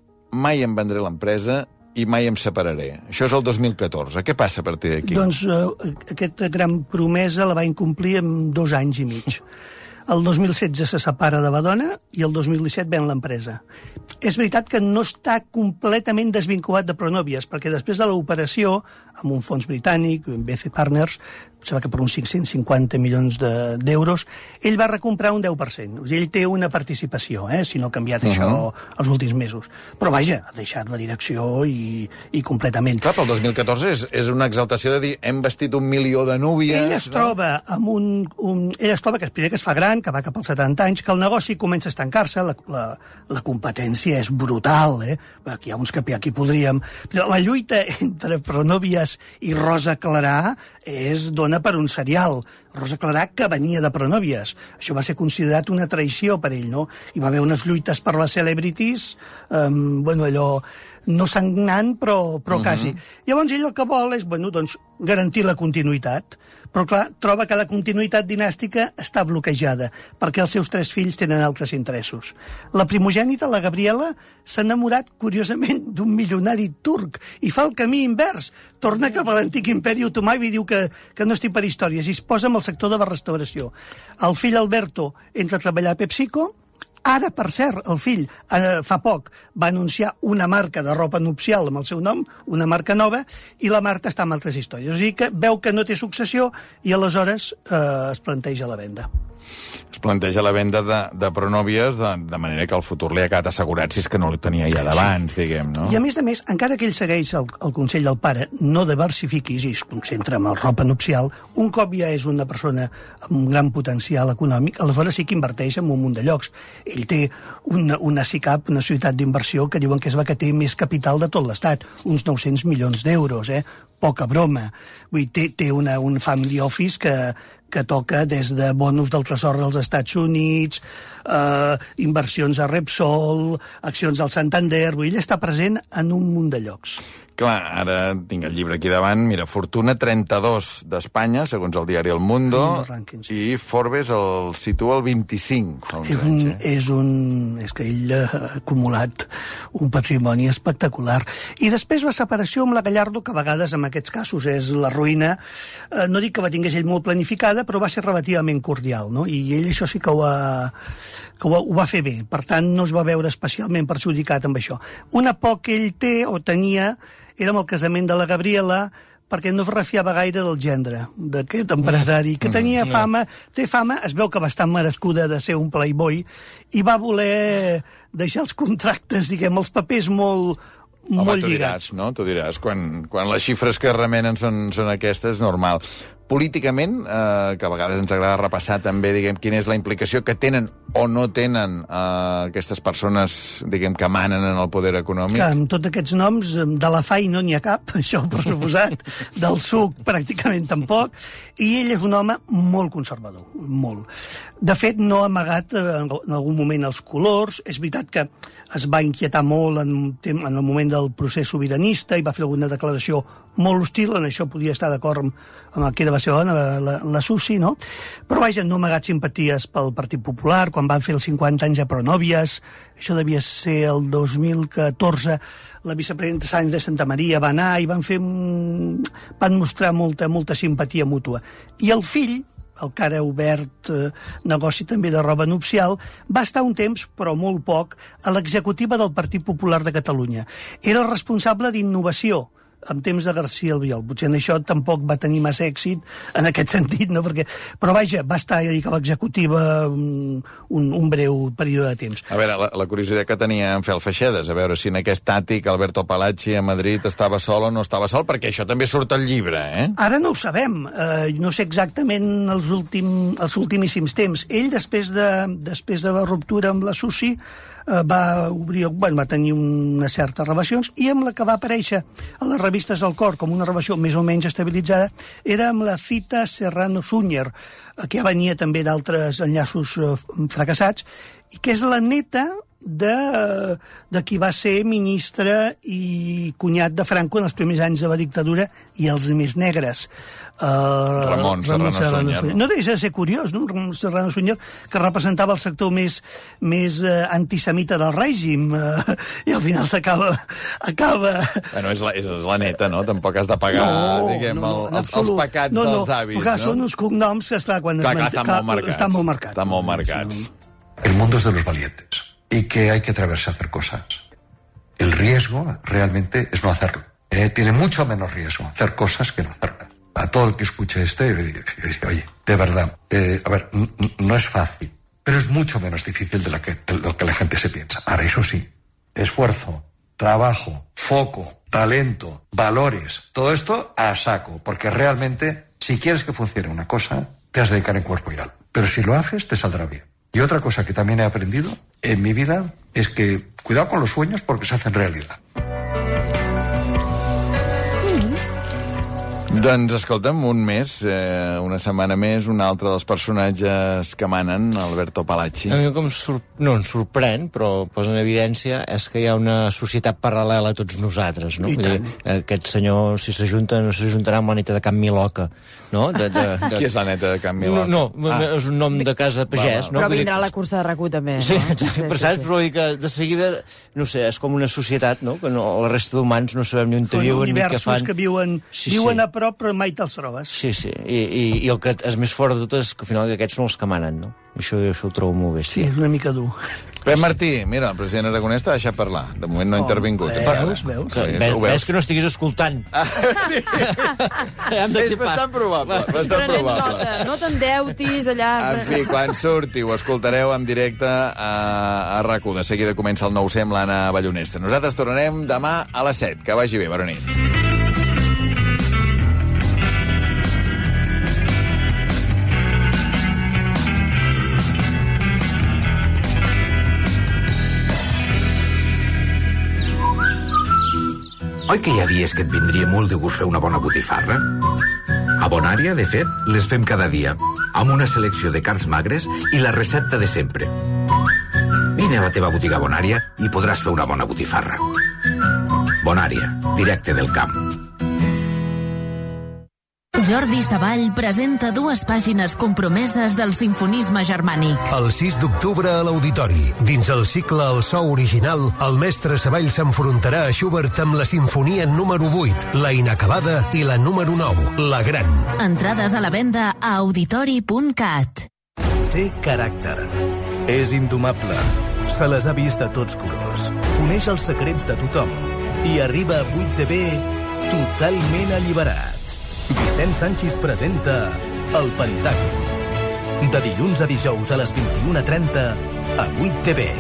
mai em vendré l'empresa i mai em separaré. Això és el dos mil catorze. Què passa a partir d'aquí? Doncs uh, aquesta gran promesa la va incomplir en dos anys i mig. El dos mil setze se separa de Badona i el dos mil disset ven l'empresa. És veritat que no està completament desvinculat de Pronòvies, perquè després de l'operació, amb un fons britànic, B C Partners, sembla que per uns cinc-cents cinquanta milions d'euros, de, ell va recomprar un deu per cent. O sigui, ell té una participació, eh, si no ha canviat uh-huh. això els últims mesos. Però vaja, ha deixat la direcció i, i completament. Clar, pel dos mil catorze és, és una exaltació de dir hem vestit un milió de núvies... Ell es no? troba amb un, un... Ell es troba que primer que es fa gran, que va cap als setanta anys, que el negoci comença a estancar-se, la, la, la competència és brutal, eh? Aquí hi ha uns que aquí podríem... La lluita entre Pronòvies i Rosa Clarà és dona per un serial. Rosa Clarà, que venia de Pronòvies. Això va ser considerat una traïció per ell, no? Hi va haver unes lluites per les celebrities, um, bueno, allò no sagnant, però, però uh-huh. quasi. Llavors ell el que vol és, bueno, doncs, garantir la continuïtat. Però, clar, troba que la continuïtat dinàstica està bloquejada, perquè els seus tres fills tenen altres interessos. La primogènita, la Gabriela, s'ha enamorat, curiosament, d'un milionari turc i fa el camí invers. Torna cap a l'antic imperi otomà i diu que, que no estic per històries i es posa amb el sector de la restauració. El fill Alberto entra a treballar a PepsiCo. Ara, per cert, el fill, eh, fa poc, va anunciar una marca de roba nupcial amb el seu nom, una marca nova, i la Marta està amb altres històries. O sigui que veu que no té successió i aleshores eh, es planteja la venda. Es planteja la venda de, de Pronòvies de, de manera que el futur li ha quedat assegurat si és que no el tenia ja d'abans, diguem, no? I a més a més, encara que ell segueix el, el consell del pare, no diversifiquis i es concentra en el roba nupcial, un cop ja és una persona amb un gran potencial econòmic, aleshores sí que inverteix en un munt de llocs. Ell té una, una SICAP, una societat d'inversió, que diuen que és la que té més capital de tot l'Estat, uns nou-cents milions d'euros, eh? Poca broma. Vull dir, té, té una, un family office que, que toca des de bonus del Tresor dels Estats Units, eh, inversions a Repsol, accions al Santander... Vull dir, ell està present en un munt de llocs. Clar, ara tinc el llibre aquí davant. Mira, Fortuna trenta-dos d'Espanya, segons el diari El Mundo, Mundo i Forbes el situa al vint-i-cinc fa uns és un, anys. Eh? És un... És que ell ha acumulat un patrimoni espectacular. I després la separació amb la Gallardo, que a vegades en aquests casos és la ruïna, eh, no dic que la tingués ell molt planificada, però va ser relativament cordial, no? I ell això sí que ho ha... que ho, ho va fer bé, per tant no es va veure especialment perjudicat amb això. Una por que ell té o tenia era amb el casament de la Gabriela, perquè no es refiava gaire del gendre d'aquest empresari, que tenia fama, té fama, es veu que bastant merescuda de ser un playboy, i va voler deixar els contractes, diguem, els papers molt, Home, molt tu lligats. diràs, no? Tu diràs, quan, quan les xifres que remenen són, són aquestes, normal. Políticament, eh, que a vegades ens agrada repassar també, diguem, quina és la implicació que tenen o no tenen eh, aquestes persones, diguem, que manen en el poder econòmic. Que amb tots aquests noms, de la FAI no n'hi ha cap, això per suposat, del SUC pràcticament tampoc, i ell és un home molt conservador, molt. De fet, no ha amagat en algun moment els colors, és veritat que es va inquietar molt en, en el moment del procés sobiranista i va fer alguna declaració molt hostil, en això podia estar d'acord amb, amb el que era la seva dona, la, la Susi, no? Però vaja, no ha amagat simpaties pel Partit Popular, quan van fer els cinquanta anys a Pronòvies, això devia ser el dos mil catorze, la vicepresidenta Sáenz de Santa Maria va anar i van fer, van mostrar molta, molta simpatia mútua. I el fill, el que ara ha obert eh, negoci també de roba nupcial, va estar un temps, però molt poc, a l'executiva del Partit Popular de Catalunya. Era el responsable d'innovació en temps de García Albiol. Potser en això tampoc va tenir massa èxit en aquest sentit, no? Perquè, però vaja, va estar ja dic, a l'executiva un, un, un breu període de temps. A veure, la, la curiositat que tenia en Fel Feixedes, a veure si en aquest àtic Alberto Palacci a Madrid estava sol o no estava sol, perquè això també surt al llibre, eh? Ara no ho sabem. Eh, no sé exactament els, últim, els ultimíssims temps. Ell, després de, després de la ruptura amb la Susi, va obrir, bueno, va tenir unes certes relacions, i amb la que va aparèixer a les revistes del Cor com una relació més o menys estabilitzada era amb la Cita Serrano Súñer, que ja venia també d'altres enllaços fracassats, i que és la neta de, de qui va ser ministre i cunyat de Franco en els primers anys de la dictadura i els més negres. Uh, Ramon Serrano Súñer. No deixa de ser curiós, no? Ramon Serrano Súñer, que representava el sector més, més uh, antisemita del règim, uh, i al final s'acaba... Acaba... Bueno, és la, és la neta, no? Tampoc has de pagar, no, diguem, no, no, el, els, els pecats no, no, dels avis, clar, no? Són uns cognoms que, esclar, quan clar, es clar, estan molt marcats. Estan molt marcats. Estan molt marcats. El mundo es de los valientes y que hay que atreverse a hacer cosas. El riesgo realmente es no hacerlo. Eh, tiene mucho menos riesgo hacer cosas que no hacerlas. A todo el que escuche esto, y dice, oye, de verdad, eh, a ver, no es fácil, pero es mucho menos difícil de lo, que, de lo que la gente se piensa. Ahora, eso sí, esfuerzo, trabajo, foco, talento, valores, todo esto a saco, porque realmente, si quieres que funcione una cosa, te has de dedicar en cuerpo y alma. Pero si lo haces, te saldrá bien. Y otra cosa que también he aprendido en mi vida es que cuidado con los sueños porque se hacen realidad. Doncs, escolta'm, un mes, eh, una setmana més, un altre dels personatges que manen, Alberto Palacci. A mi com sor... no em sorprèn, però posa en evidència, és que hi ha una societat paral·lela a tots nosaltres, no? Vull dir, aquest senyor, si s'ajunta, no s'ajuntarà amb la neta de Can Miloca, no? De, de, de... Qui és la neta de Can Miloca? No, no ah. és un nom de casa de pagès, no? Però vindrà a la cursa de RAC u també, no? Sí, sí, sí, però saps? Sí, sí. Però vull dir que de seguida, no sé, és com una societat, no? Que no, la resta d'humans no sabem ni on te viuen, ni què fan. Que viuen, sí, viuen sí. a prop, però mai te'ls trobes. Sí, sí, I, i, i el que és més fort de tot és que al final aquests són els que manen, no? Això, això ho trobo molt bé. Sí, és una mica dur. Pep Martí, mira, el president aragonès t'ha deixat parlar. De moment no ha oh, intervingut. Veus, veus. Que, ves, ves que no estiguis escoltant. Ah, sí. És bastant probable. Bastant probable. Nota, no t'endeutis allà... En fi, quan surti ho escoltareu en directe a, a RAC u. De seguida comença el nou C amb l'Anna Ballonesta. Nosaltres tornarem demà a les set. Que vagi bé, bona nit. Oi que hi ha dies que et vindria molt de gust fer una bona botifarra? A Bonària, de fet, les fem cada dia, amb una selecció de carns magres i la recepta de sempre. Vine a la teva botiga Bonària i podràs fer una bona botifarra. Bonària, directe del camp. Jordi Savall presenta dues pàgines compromeses del simfonisme germànic. El sis d'octubre a l'Auditori. Dins el cicle El so original, el mestre Savall s'enfrontarà a Schubert amb la sinfonia número vuit, la inacabada, i la número nou, la gran. Entrades a la venda a auditori punt cat. Té caràcter. És indomable. Se les ha vist de tots colors. Coneix els secrets de tothom. I arriba a vuit T V totalment alliberat. Vicent Sanchis presenta El Pentàgon. De dilluns a dijous a les vint-i-una trenta a vuit T V.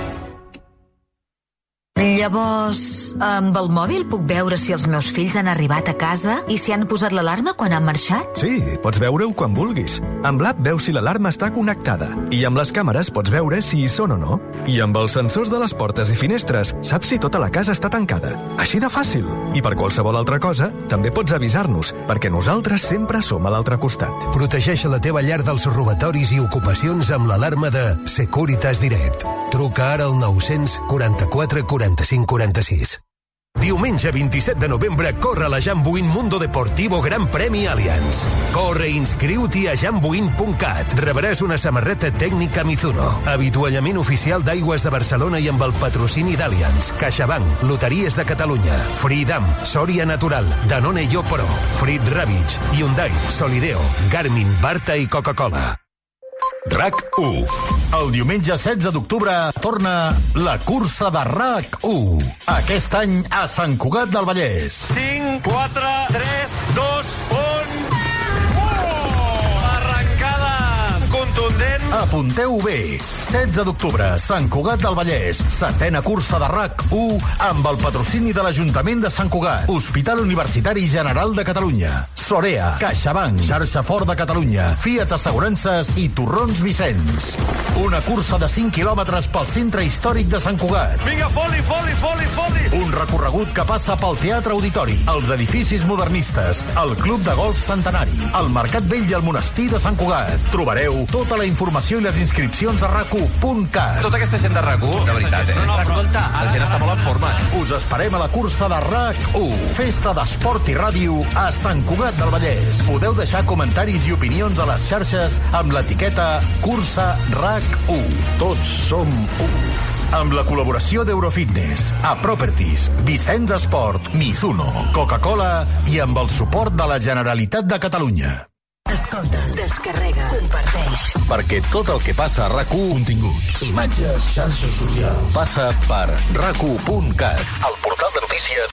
Llavors, amb el mòbil puc veure si els meus fills han arribat a casa i si han posat l'alarma quan han marxat? Sí, pots veure-ho quan vulguis. Amb l'app veus si l'alarma està connectada. I amb les càmeres pots veure si hi són o no. I amb els sensors de les portes i finestres saps si tota la casa està tancada. Així de fàcil. I per qualsevol altra cosa, també pots avisar-nos, perquè nosaltres sempre som a l'altre costat. Protegeix la teva llar dels robatoris i ocupacions amb l'alarma de Securitas Direct. Truca ara al nou-cents quaranta-quatre quaranta-cinc quaranta-sis. Diumenge vint-i-set de novembre corre la Jambuin Mundo Deportivo Gran Premi Allianz. Corre i inscriu-t'hi a jambuin punt cat. Rebràs una samarreta tècnica Mizuno, avituallament oficial d'Aigües de Barcelona i amb el patrocini d'Allianz, CaixaBank, Loteries de Catalunya, Freedom, Soria Natural, Danone Yo Pro, Frit Ravage, Hyundai, Solideo, Garmin, Barta i Coca-Cola. RAC u. El diumenge setze d'octubre torna la cursa de RAC u. Aquest any a Sant Cugat del Vallès. cinc, quatre, tres, dos, un... Oh! Arrencada contundent. Apunteu bé. setze d'octubre, Sant Cugat del Vallès. Setena cursa de RAC u amb el patrocini de l'Ajuntament de Sant Cugat, Hospital Universitari General de Catalunya, Sorea, CaixaBank, Xarxa Fort de Catalunya, Fiat Assegurances i Torrons Vicenç. Una cursa de cinc quilòmetres pel centre històric de Sant Cugat. Vinga, foli, foli, foli, foli! Un recorregut que passa pel Teatre Auditori, els edificis modernistes, el Club de Golf Centenari, el Mercat Vell i el Monestir de Sant Cugat. Trobareu tota la informació i les inscripcions a rac u punt cat. Tota aquesta gent de RAC u, de veritat, eh? No, no, escolta, la gent està molt en forma. Us esperem a la cursa de RAC u, festa d'esport i ràdio a Sant Cugat del Vallès. Podeu deixar comentaris i opinions a les xarxes amb l'etiqueta Cursa RAC u. Tots som u. Amb la col·laboració d'Eurofitness, A Properties, Vicenç Esport, Mizuno, Coca-Cola i amb el suport de la Generalitat de Catalunya. Escolta, descarrega, comparteix. Perquè tot el que passa a RAC u, continguts, imatges, xarxes socials, passa per rac u punt cat, el portal de notícies